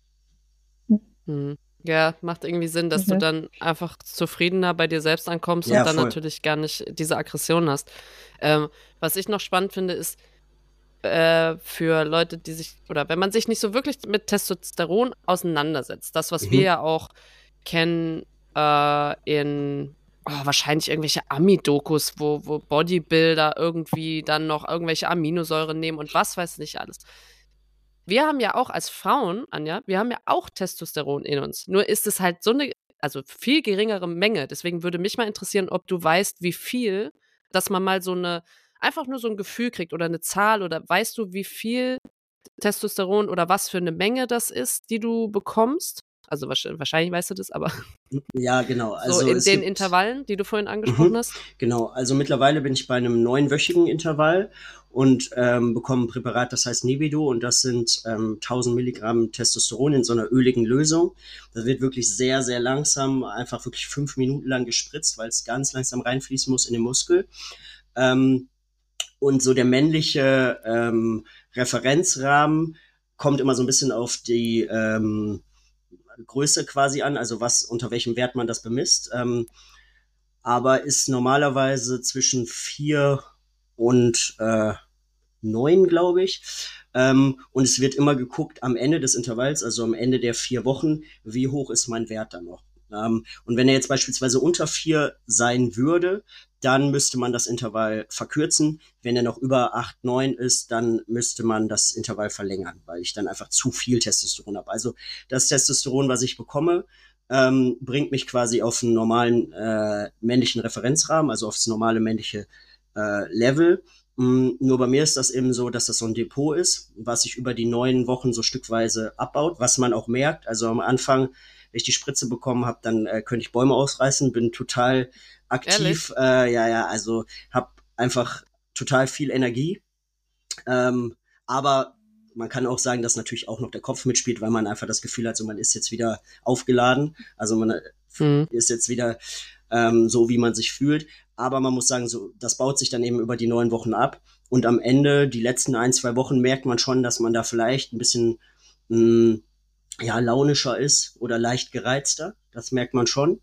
Ja, macht irgendwie Sinn, dass du dann einfach zufriedener bei dir selbst ankommst und dann voll. natürlich gar nicht diese Aggression hast. Was ich noch spannend finde, ist, für Leute, die sich, oder wenn man sich nicht so wirklich mit Testosteron auseinandersetzt, das, was wir ja auch kennen in wahrscheinlich irgendwelche Ami-Dokus, wo Bodybuilder irgendwie dann noch irgendwelche Aminosäuren nehmen und was weiß nicht alles. Wir haben ja auch als Frauen, Anja, wir haben ja auch Testosteron in uns. Nur ist es halt so eine, also viel geringere Menge. Deswegen würde mich mal interessieren, ob du weißt, wie viel, dass man mal einfach nur so ein Gefühl kriegt oder eine Zahl oder weißt du, wie viel Testosteron oder was für eine Menge das ist, die du bekommst? Also wahrscheinlich weißt du das, aber ja, genau. Also so in den Intervallen, die du vorhin angesprochen hast? Genau, also mittlerweile bin ich bei einem 9-wöchigen Intervall und bekomme ein Präparat, das heißt Nebido und das sind 1000 Milligramm Testosteron in so einer öligen Lösung. Das wird wirklich sehr, sehr langsam, einfach wirklich 5 Minuten lang gespritzt, weil es ganz langsam reinfließen muss in den Muskel. Und so der männliche Referenzrahmen kommt immer so ein bisschen auf die Größe quasi an, also unter welchem Wert man das bemisst. Aber ist normalerweise zwischen 4 und 9, glaube ich. Und es wird immer geguckt am Ende des Intervalls, also am Ende der 4 Wochen, wie hoch ist mein Wert dann noch. Und wenn er jetzt beispielsweise unter 4 sein würde, dann müsste man das Intervall verkürzen. Wenn er noch über 8, 9 ist, dann müsste man das Intervall verlängern, weil ich dann einfach zu viel Testosteron habe. Also das Testosteron, was ich bekomme, bringt mich quasi auf einen normalen männlichen Referenzrahmen, also aufs normale männliche Level. Nur bei mir ist das eben so, dass das so ein Depot ist, was sich über die 9 Wochen so stückweise abbaut, was man auch merkt. Also am Anfang, wenn ich die Spritze bekommen habe, dann könnte ich Bäume ausreißen, bin total aktiv. Also habe einfach total viel Energie. Aber man kann auch sagen, dass natürlich auch noch der Kopf mitspielt, weil man einfach das Gefühl hat, so man ist jetzt wieder aufgeladen. Also man ist jetzt wieder so, wie man sich fühlt. Aber man muss sagen, so das baut sich dann eben über die 9 Wochen ab. Und am Ende, die letzten 1, 2 Wochen, merkt man schon, dass man da vielleicht ein bisschen launischer ist oder leicht gereizter. Das merkt man schon.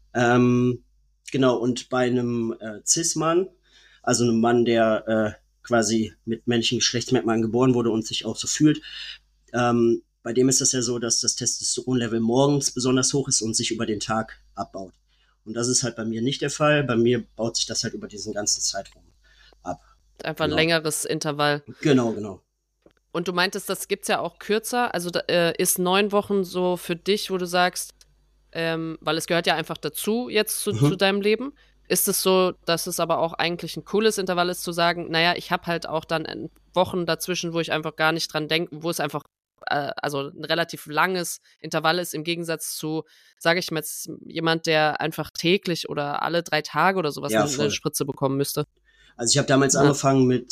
Genau, und bei einem Cis-Mann, also einem Mann, der quasi mit männlichen Geschlechtsmerkmalen geboren wurde und sich auch so fühlt, bei dem ist das ja so, dass das Testosteronlevel morgens besonders hoch ist und sich über den Tag abbaut. Und das ist halt bei mir nicht der Fall. Bei mir baut sich das halt über diesen ganzen Zeitraum ab. Einfach ein längeres Intervall. Genau. Und du meintest, das gibt's ja auch kürzer. Also ist 9 Wochen so für dich, wo du sagst, weil es gehört ja einfach dazu jetzt zu deinem Leben. Ist es so, dass es aber auch eigentlich ein cooles Intervall ist, zu sagen, naja, ich habe halt auch dann Wochen dazwischen, wo ich einfach gar nicht dran denke, wo es einfach also ein relativ langes Intervall ist, im Gegensatz zu, sage ich mal jetzt, jemand, der einfach täglich oder alle 3 Tage oder sowas eine Spritze bekommen müsste. Also ich habe damals angefangen mit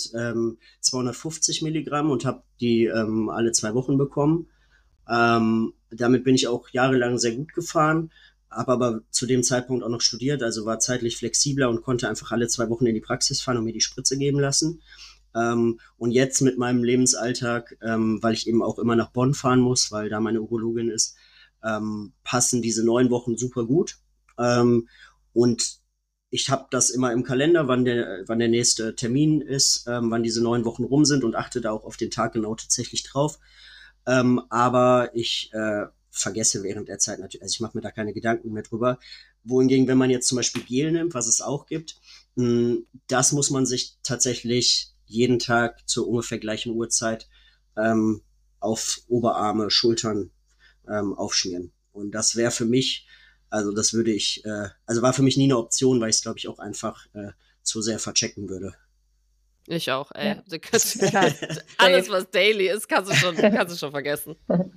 250 Milligramm und habe die alle 2 Wochen bekommen. Damit bin ich auch jahrelang sehr gut gefahren, habe aber zu dem Zeitpunkt auch noch studiert, also war zeitlich flexibler und konnte einfach alle 2 Wochen in die Praxis fahren und mir die Spritze geben lassen. Und jetzt mit meinem Lebensalltag, weil ich eben auch immer nach Bonn fahren muss, weil da meine Urologin ist, passen diese 9 Wochen super gut. Und ich habe das immer im Kalender, wann der nächste Termin ist, wann diese 9 Wochen rum sind und achte da auch auf den Tag genau tatsächlich drauf. Aber ich vergesse während der Zeit natürlich, also ich mache mir da keine Gedanken mehr drüber. Wohingegen, wenn man jetzt zum Beispiel Gel nimmt, was es auch gibt, das muss man sich tatsächlich jeden Tag zur ungefähr gleichen Uhrzeit auf Oberarme, Schultern aufschmieren. Und das wäre für mich, also das würde ich, war für mich nie eine Option, weil ich es, glaube ich, auch einfach zu sehr verchecken würde. Ich auch, ey. Ja. Du kannst, alles, was daily ist, kannst du schon vergessen.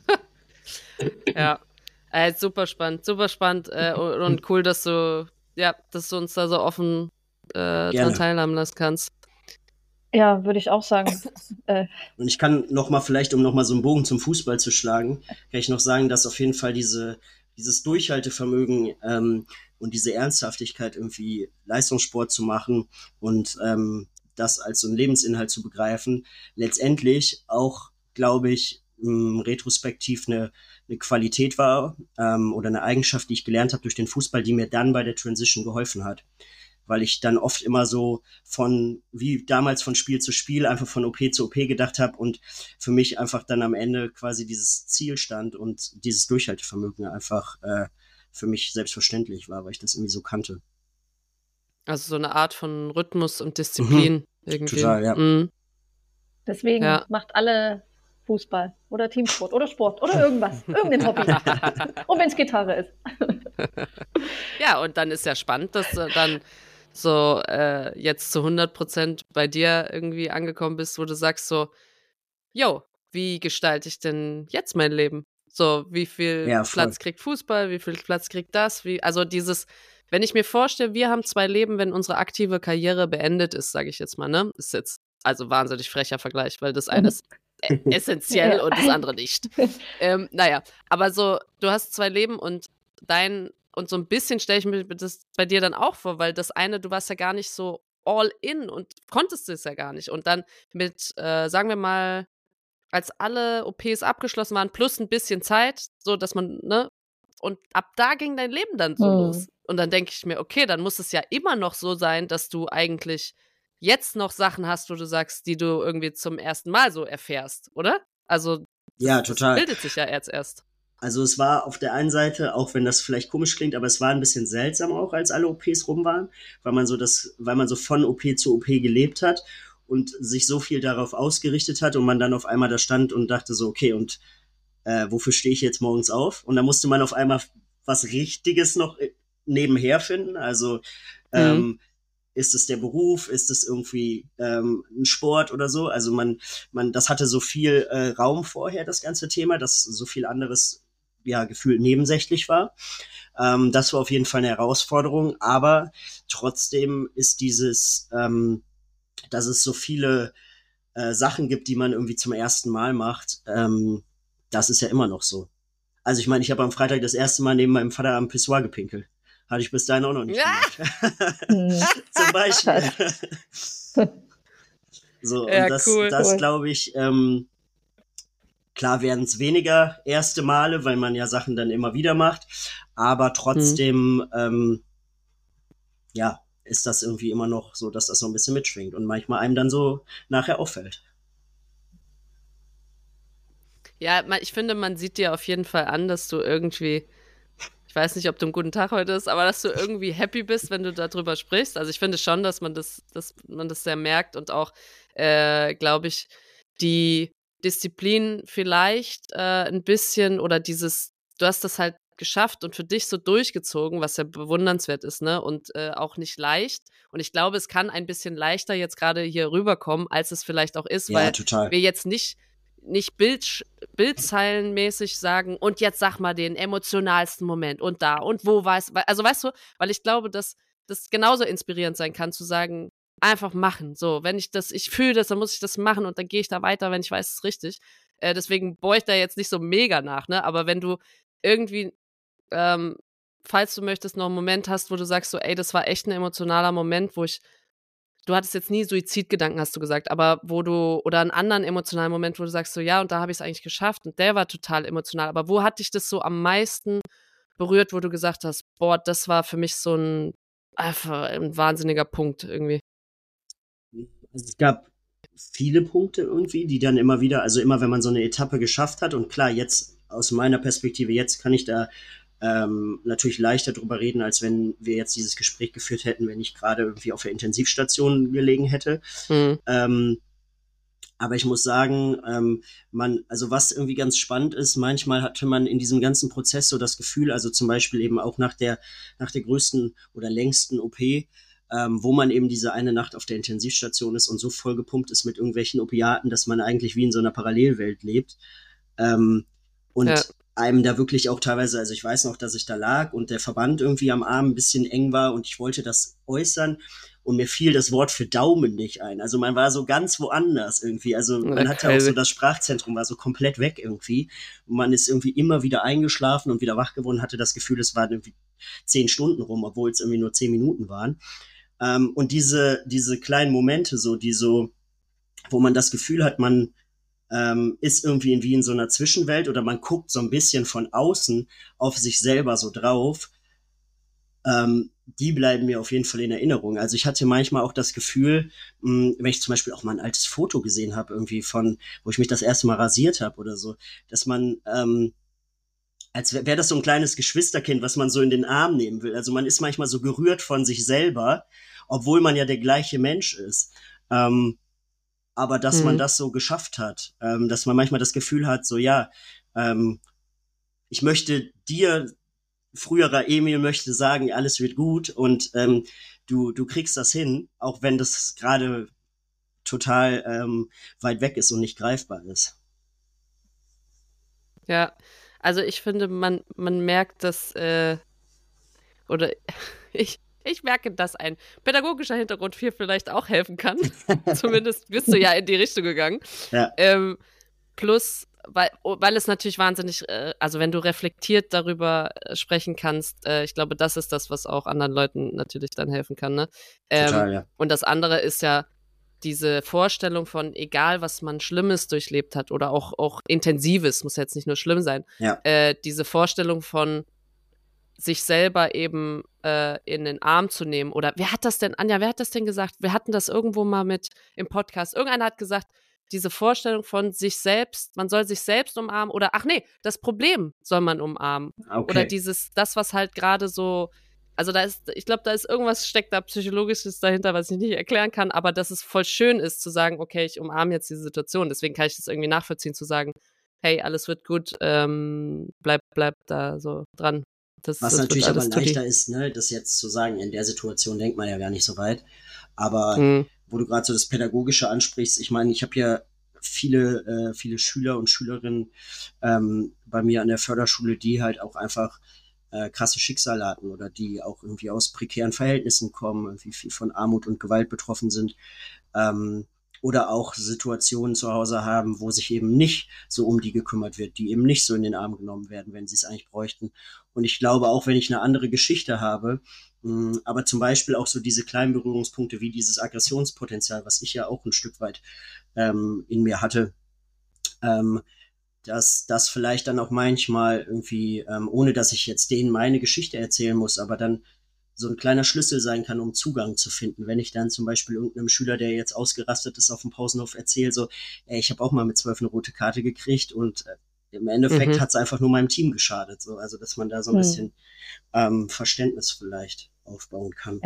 Ja. Super spannend und cool, dass du uns da so offen dran teilhaben lassen kannst. Ja, würde ich auch sagen. Und ich kann vielleicht, um nochmal so einen Bogen zum Fußball zu schlagen, kann ich noch sagen, dass auf jeden Fall dieses Durchhaltevermögen und diese Ernsthaftigkeit, irgendwie Leistungssport zu machen und das als so einen Lebensinhalt zu begreifen, letztendlich auch, glaube ich, retrospektiv eine Qualität war oder eine Eigenschaft, die ich gelernt habe durch den Fußball, die mir dann bei der Transition geholfen hat. Weil ich dann oft immer so wie damals von Spiel zu Spiel, einfach von OP zu OP gedacht habe und für mich einfach dann am Ende quasi dieses Ziel stand und dieses Durchhaltevermögen einfach für mich selbstverständlich war, weil ich das irgendwie so kannte. Also so eine Art von Rhythmus und Disziplin irgendwie. Total, ja. Deswegen macht alle Fußball oder Teamsport oder Sport oder irgendwas, irgendein Hobby. Und wenn es Gitarre ist. Ja, und dann ist ja spannend, dass du dann so jetzt zu 100% bei dir irgendwie angekommen bist, wo du sagst so, yo, wie gestalte ich denn jetzt mein Leben? So, wie viel Platz kriegt Fußball, wie viel Platz kriegt das? Also wenn ich mir vorstelle, wir haben 2 Leben, wenn unsere aktive Karriere beendet ist, sage ich jetzt mal, ne? Ist jetzt also wahnsinnig frecher Vergleich, weil das eine ist essentiell und das andere nicht. Aber so, du hast 2 Leben und so ein bisschen stelle ich mir das bei dir dann auch vor, weil das eine, du warst ja gar nicht so all in und konntest es ja gar nicht. Und dann mit, sagen wir mal, als alle OPs abgeschlossen waren, plus ein bisschen Zeit, so dass man, ne, und ab da ging dein Leben dann so los. Und dann denke ich mir, okay, dann muss es ja immer noch so sein, dass du eigentlich jetzt noch Sachen hast, wo du sagst, die du irgendwie zum ersten Mal so erfährst, oder? Also, ja, total. Das bildet sich ja erst. Also es war auf der einen Seite, auch wenn das vielleicht komisch klingt, aber es war ein bisschen seltsam auch, als alle OPs rum waren, weil man so von OP zu OP gelebt hat und sich so viel darauf ausgerichtet hat und man dann auf einmal da stand und dachte so, okay, und wofür stehe ich jetzt morgens auf? Und da musste man auf einmal was Richtiges noch nebenher finden. Also ist es der Beruf, ist es irgendwie ein Sport oder so? Also das hatte so viel Raum vorher, das ganze Thema, dass so viel anderes ja gefühlt nebensächlich war. Das war auf jeden Fall eine Herausforderung, aber trotzdem ist dass es so viele Sachen gibt, die man irgendwie zum ersten Mal macht, das ist ja immer noch so. Also ich meine, ich habe am Freitag das erste Mal neben meinem Vater am Pissoir gepinkelt. Hatte ich bis dahin auch noch nicht gemacht. Zum Beispiel. So, Ja, und cool. das glaube ich, klar werden es weniger erste Male, weil man ja Sachen dann immer wieder macht, aber trotzdem, ja, ist das irgendwie immer noch so, dass das so ein bisschen mitschwingt und manchmal einem dann so nachher auffällt. Ja, ich finde, man sieht dir auf jeden Fall an, dass du irgendwie, ich weiß nicht, ob du einen guten Tag heute ist, aber dass du irgendwie happy bist, wenn du darüber sprichst. Also ich finde schon, dass man das sehr merkt und auch, glaube ich, die Disziplin vielleicht ein bisschen oder du hast das halt geschafft und für dich so durchgezogen, was ja bewundernswert ist, ne? Und auch nicht leicht. Und ich glaube, es kann ein bisschen leichter jetzt gerade hier rüberkommen, als es vielleicht auch ist, weil total. wir jetzt nicht bildzeilenmäßig sagen, und jetzt sag mal den emotionalsten Moment und da und wo war es. Also weißt du, weil ich glaube, dass das genauso inspirierend sein kann, zu sagen, einfach machen. So, wenn ich fühle das, dann muss ich das machen und dann gehe ich da weiter, wenn ich weiß, es ist richtig. Deswegen bohre ich da jetzt nicht so mega nach, ne? Aber wenn du irgendwie, falls du möchtest, noch einen Moment hast, wo du sagst so, ey, das war echt ein emotionaler Moment, du hattest jetzt nie Suizidgedanken, hast du gesagt, aber oder einen anderen emotionalen Moment, wo du sagst so, ja, und da habe ich es eigentlich geschafft und der war total emotional, aber wo hat dich das so am meisten berührt, wo du gesagt hast, boah, das war für mich so einfach ein wahnsinniger Punkt irgendwie? Also es gab viele Punkte irgendwie, die dann immer wieder, also immer wenn man so eine Etappe geschafft hat und klar, jetzt aus meiner Perspektive, jetzt kann ich da natürlich leichter drüber reden, als wenn wir jetzt dieses Gespräch geführt hätten, wenn ich gerade irgendwie auf der Intensivstation gelegen hätte. Aber ich muss sagen, also was irgendwie ganz spannend ist, manchmal hatte man in diesem ganzen Prozess so das Gefühl, also zum Beispiel eben auch nach der größten oder längsten OP, wo man eben diese eine Nacht auf der Intensivstation ist und so vollgepumpt ist mit irgendwelchen Opiaten, dass man eigentlich wie in so einer Parallelwelt lebt. Und einem da wirklich auch teilweise, also ich weiß noch, dass ich da lag und der Verband irgendwie am Arm ein bisschen eng war und ich wollte das äußern und mir fiel das Wort für Daumen nicht ein. Also man war so ganz woanders irgendwie. Also man hatte auch so, das Sprachzentrum war so komplett weg irgendwie. Und man ist irgendwie immer wieder eingeschlafen und wieder wach geworden, hatte das Gefühl, es waren irgendwie 10 Stunden rum, obwohl es irgendwie nur 10 Minuten waren. Und diese kleinen Momente wo man das Gefühl hat, man ist irgendwie wie in so einer Zwischenwelt oder man guckt so ein bisschen von außen auf sich selber so drauf, die bleiben mir auf jeden Fall in Erinnerung. Also ich hatte manchmal auch das Gefühl, wenn ich zum Beispiel auch mal ein altes Foto gesehen habe, irgendwie wo ich mich das erste Mal rasiert habe oder so, dass man, als wäre das so ein kleines Geschwisterkind, was man so in den Arm nehmen will. Also man ist manchmal so gerührt von sich selber, obwohl man ja der gleiche Mensch ist. Aber dass man das so geschafft hat, dass man manchmal das Gefühl hat, so ja, ich möchte dir, früherer Emil möchte sagen, alles wird gut und du kriegst das hin, auch wenn das gerade total weit weg ist und nicht greifbar ist. Ja, also ich finde, man merkt, dass, oder ich merke, dass ein pädagogischer Hintergrund hier vielleicht auch helfen kann. Zumindest bist du ja in die Richtung gegangen. Ja. Plus, weil es natürlich wahnsinnig, also wenn du reflektiert darüber sprechen kannst, ich glaube, das ist das, was auch anderen Leuten natürlich dann helfen kann. Ne? Total, ja. Und das andere ist ja diese Vorstellung von, egal was man Schlimmes durchlebt hat oder auch Intensives, muss jetzt nicht nur schlimm sein, diese Vorstellung von sich selber eben in den Arm zu nehmen. Oder wer hat das denn, Anja, wer hat das denn gesagt? Wir hatten das irgendwo mal im Podcast. Irgendeiner hat gesagt, diese Vorstellung von sich selbst, man soll sich selbst umarmen oder, ach nee, das Problem soll man umarmen. Okay. Oder das, was halt gerade so, also ich glaube, da ist irgendwas, steckt da Psychologisches dahinter, was ich nicht erklären kann, aber dass es voll schön ist zu sagen, okay, ich umarme jetzt diese Situation. Deswegen kann ich das irgendwie nachvollziehen, zu sagen, hey, alles wird gut, bleib da so dran. Was das natürlich wird aber alles leichter ist, ne, das jetzt zu sagen, in der Situation denkt man ja gar nicht so weit. Aber wo du gerade so das Pädagogische ansprichst, ich meine, ich habe ja viele Schüler und Schülerinnen bei mir an der Förderschule, die halt auch einfach krasse Schicksale hatten oder die auch irgendwie aus prekären Verhältnissen kommen, irgendwie viel von Armut und Gewalt betroffen sind. Oder auch Situationen zu Hause haben, wo sich eben nicht so um die gekümmert wird, die eben nicht so in den Arm genommen werden, wenn sie es eigentlich bräuchten. Und ich glaube, auch wenn ich eine andere Geschichte habe, aber zum Beispiel auch so diese kleinen Berührungspunkte wie dieses Aggressionspotenzial, was ich ja auch ein Stück weit in mir hatte, dass das vielleicht dann auch manchmal irgendwie, ohne dass ich jetzt denen meine Geschichte erzählen muss, aber dann so ein kleiner Schlüssel sein kann, um Zugang zu finden. Wenn ich dann zum Beispiel irgendeinem Schüler, der jetzt ausgerastet ist, auf dem Pausenhof erzähle, so, ey, ich habe auch mal mit 12 eine rote Karte gekriegt und im Endeffekt hat es einfach nur meinem Team geschadet. So. Also, dass man da so ein bisschen Verständnis vielleicht aufbauen kann.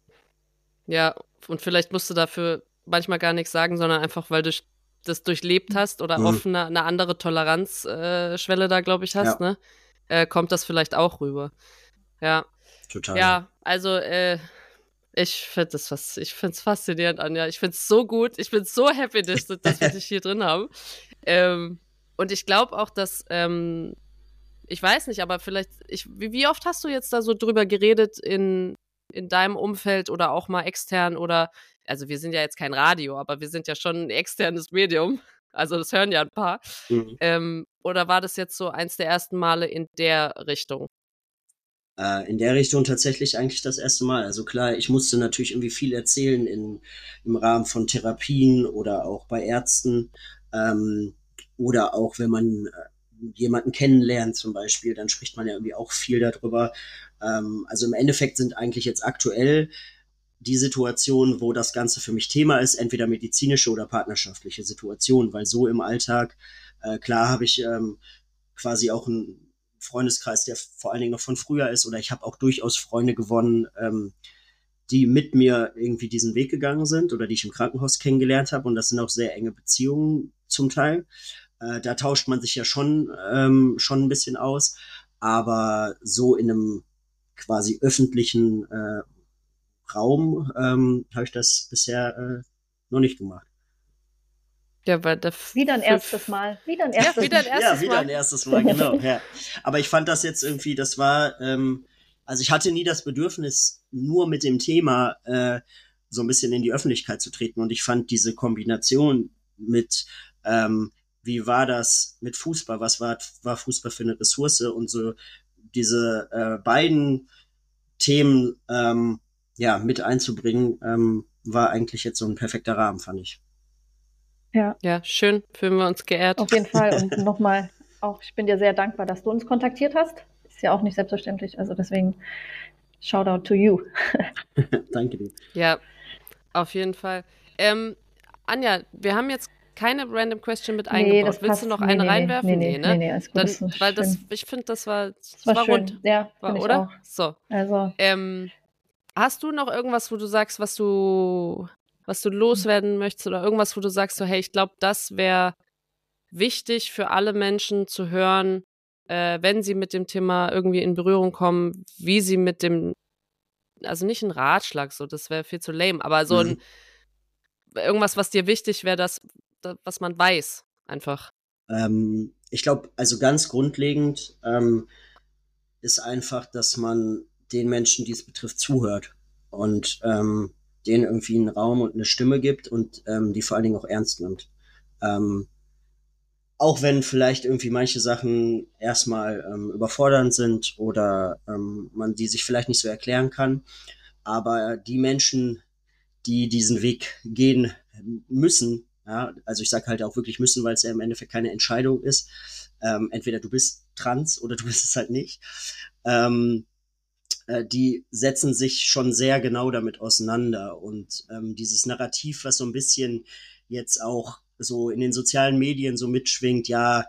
Ja, und vielleicht musst du dafür manchmal gar nichts sagen, sondern einfach, weil du das durchlebt hast oder offen eine andere Toleranzschwelle da, glaube ich, hast, ne? Kommt das vielleicht auch rüber. Ja. Total. Ja, also ich finde es faszinierend, Anja. Ich finde es so gut. Ich bin so happy, dass wir dich hier drin haben. Und ich glaube auch, dass ich weiß nicht, aber vielleicht, wie oft hast du jetzt da so drüber geredet in deinem Umfeld oder auch mal extern oder, also wir sind ja jetzt kein Radio, aber wir sind ja schon ein externes Medium. Also das hören ja ein paar. Oder war das jetzt so eins der ersten Male in der Richtung? In der Richtung tatsächlich eigentlich das erste Mal. Also klar, ich musste natürlich irgendwie viel erzählen im Rahmen von Therapien oder auch bei Ärzten. Oder auch wenn man jemanden kennenlernt zum Beispiel, dann spricht man ja irgendwie auch viel darüber. Also im Endeffekt sind eigentlich jetzt aktuell die Situationen, wo das Ganze für mich Thema ist, entweder medizinische oder partnerschaftliche Situationen, weil so im Alltag, klar habe ich quasi auch einen Freundeskreis, der vor allen Dingen noch von früher ist, oder ich habe auch durchaus Freunde gewonnen, die mit mir irgendwie diesen Weg gegangen sind oder die ich im Krankenhaus kennengelernt habe, und das sind auch sehr enge Beziehungen zum Teil. Da tauscht man sich ja schon ein bisschen aus, aber so in einem quasi öffentlichen Raum habe ich das bisher noch nicht gemacht. Ja, weil wieder ein erstes Mal. Wieder ein erstes Mal, genau. Ja. Aber ich fand das jetzt irgendwie, das war, also ich hatte nie das Bedürfnis, nur mit dem Thema so ein bisschen in die Öffentlichkeit zu treten. Und ich fand diese Kombination mit, wie war das mit Fußball? Was war Fußball für eine Ressource? Und so diese beiden Themen mit einzubringen, war eigentlich jetzt so ein perfekter Rahmen, fand ich. Ja, schön, fühlen wir uns geehrt. Auf jeden Fall. Und nochmal, auch ich bin dir sehr dankbar, dass du uns kontaktiert hast. Ist ja auch nicht selbstverständlich. Also deswegen, Shoutout to you. Danke dir. Ja, auf jeden Fall. Anja, wir haben jetzt keine Random Question mit eingebaut. Willst du noch eine reinwerfen? Nee, alles gut. Ich finde, das war schön. rund. Ja, oder? Auch. So. Also. Hast du noch irgendwas, wo du sagst, was du loswerden möchtest oder irgendwas, wo du sagst, so, hey, ich glaube, das wäre wichtig für alle Menschen zu hören, wenn sie mit dem Thema irgendwie in Berührung kommen, wie sie mit dem, also nicht ein Ratschlag, so, das wäre viel zu lame, aber so irgendwas, was dir wichtig wäre, was man weiß, einfach. Ich glaube, also ganz grundlegend ist einfach, dass man den Menschen, die es betrifft, zuhört und denen irgendwie einen Raum und eine Stimme gibt und die vor allen Dingen auch ernst nimmt. Auch wenn vielleicht irgendwie manche Sachen erstmal überfordernd sind oder man die sich vielleicht nicht so erklären kann, aber die Menschen, die diesen Weg gehen müssen, ja, also ich sage halt auch wirklich müssen, weil es ja im Endeffekt keine Entscheidung ist, entweder du bist trans oder du bist es halt nicht, die setzen sich schon sehr genau damit auseinander und dieses Narrativ, was so ein bisschen jetzt auch so in den sozialen Medien so mitschwingt, ja,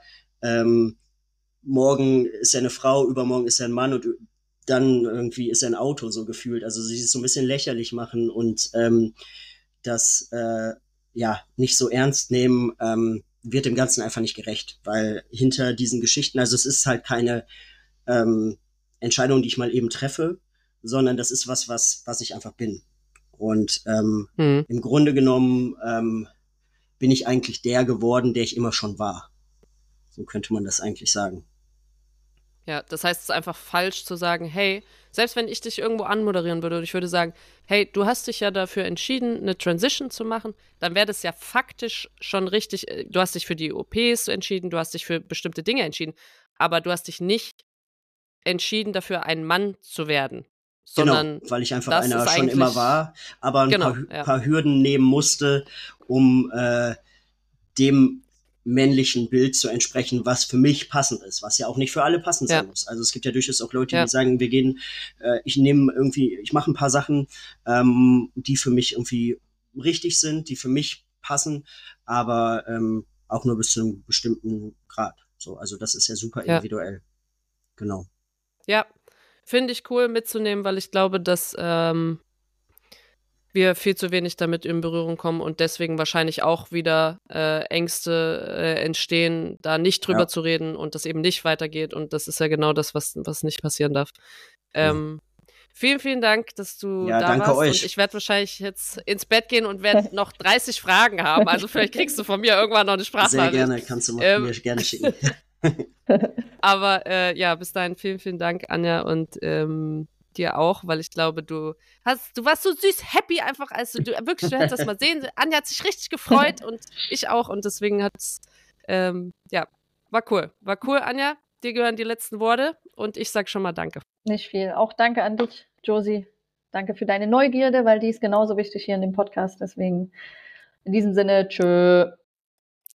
morgen ist er eine Frau, übermorgen ist er ein Mann und dann irgendwie ist er ein Auto, so gefühlt. Also sie es so ein bisschen lächerlich machen und das nicht so ernst nehmen, wird dem Ganzen einfach nicht gerecht, weil hinter diesen Geschichten, also es ist halt keine Entscheidung, die ich mal eben treffe, sondern das ist was ich einfach bin. Und im Grunde genommen bin ich eigentlich der geworden, der ich immer schon war. So könnte man das eigentlich sagen. Ja, das heißt, es ist einfach falsch zu sagen, hey, selbst wenn ich dich irgendwo anmoderieren würde und ich würde sagen, hey, du hast dich ja dafür entschieden, eine Transition zu machen, dann wäre das ja faktisch schon richtig, du hast dich für die OPs entschieden, du hast dich für bestimmte Dinge entschieden, aber du hast dich nicht entschieden dafür, ein Mann zu werden. Sondern genau, weil ich einfach einer schon immer war, aber ein paar Hürden nehmen musste, um dem männlichen Bild zu entsprechen, was für mich passend ist, was ja auch nicht für alle passend sein muss. Also es gibt ja durchaus auch Leute, die sagen, ich mache ein paar Sachen, die für mich irgendwie richtig sind, die für mich passen, aber auch nur bis zu einem bestimmten Grad. So, also das ist ja super individuell. Genau. Ja, finde ich cool mitzunehmen, weil ich glaube, dass wir viel zu wenig damit in Berührung kommen und deswegen wahrscheinlich auch wieder Ängste entstehen, da nicht drüber zu reden und das eben nicht weitergeht. Und das ist ja genau das, was nicht passieren darf. Vielen, vielen Dank, dass du da warst. Euch. Und ich werde wahrscheinlich jetzt ins Bett gehen und werde noch 30 Fragen haben. Also vielleicht kriegst du von mir irgendwann noch eine Sprachnachricht. Sehr gerne, kannst du mir gerne schicken. Aber bis dahin vielen, vielen Dank, Anja, und dir auch, weil ich glaube, du warst so süß happy einfach, als du hättest das mal sehen. Anja hat sich richtig gefreut und ich auch und deswegen hat's, war cool. War cool, Anja. Dir gehören die letzten Worte und ich sag schon mal Danke. Nicht viel. Auch danke an dich, Josie. Danke für deine Neugierde, weil die ist genauso wichtig hier in dem Podcast. Deswegen in diesem Sinne, tschö.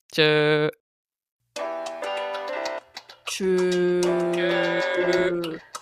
Tschö. Tschö.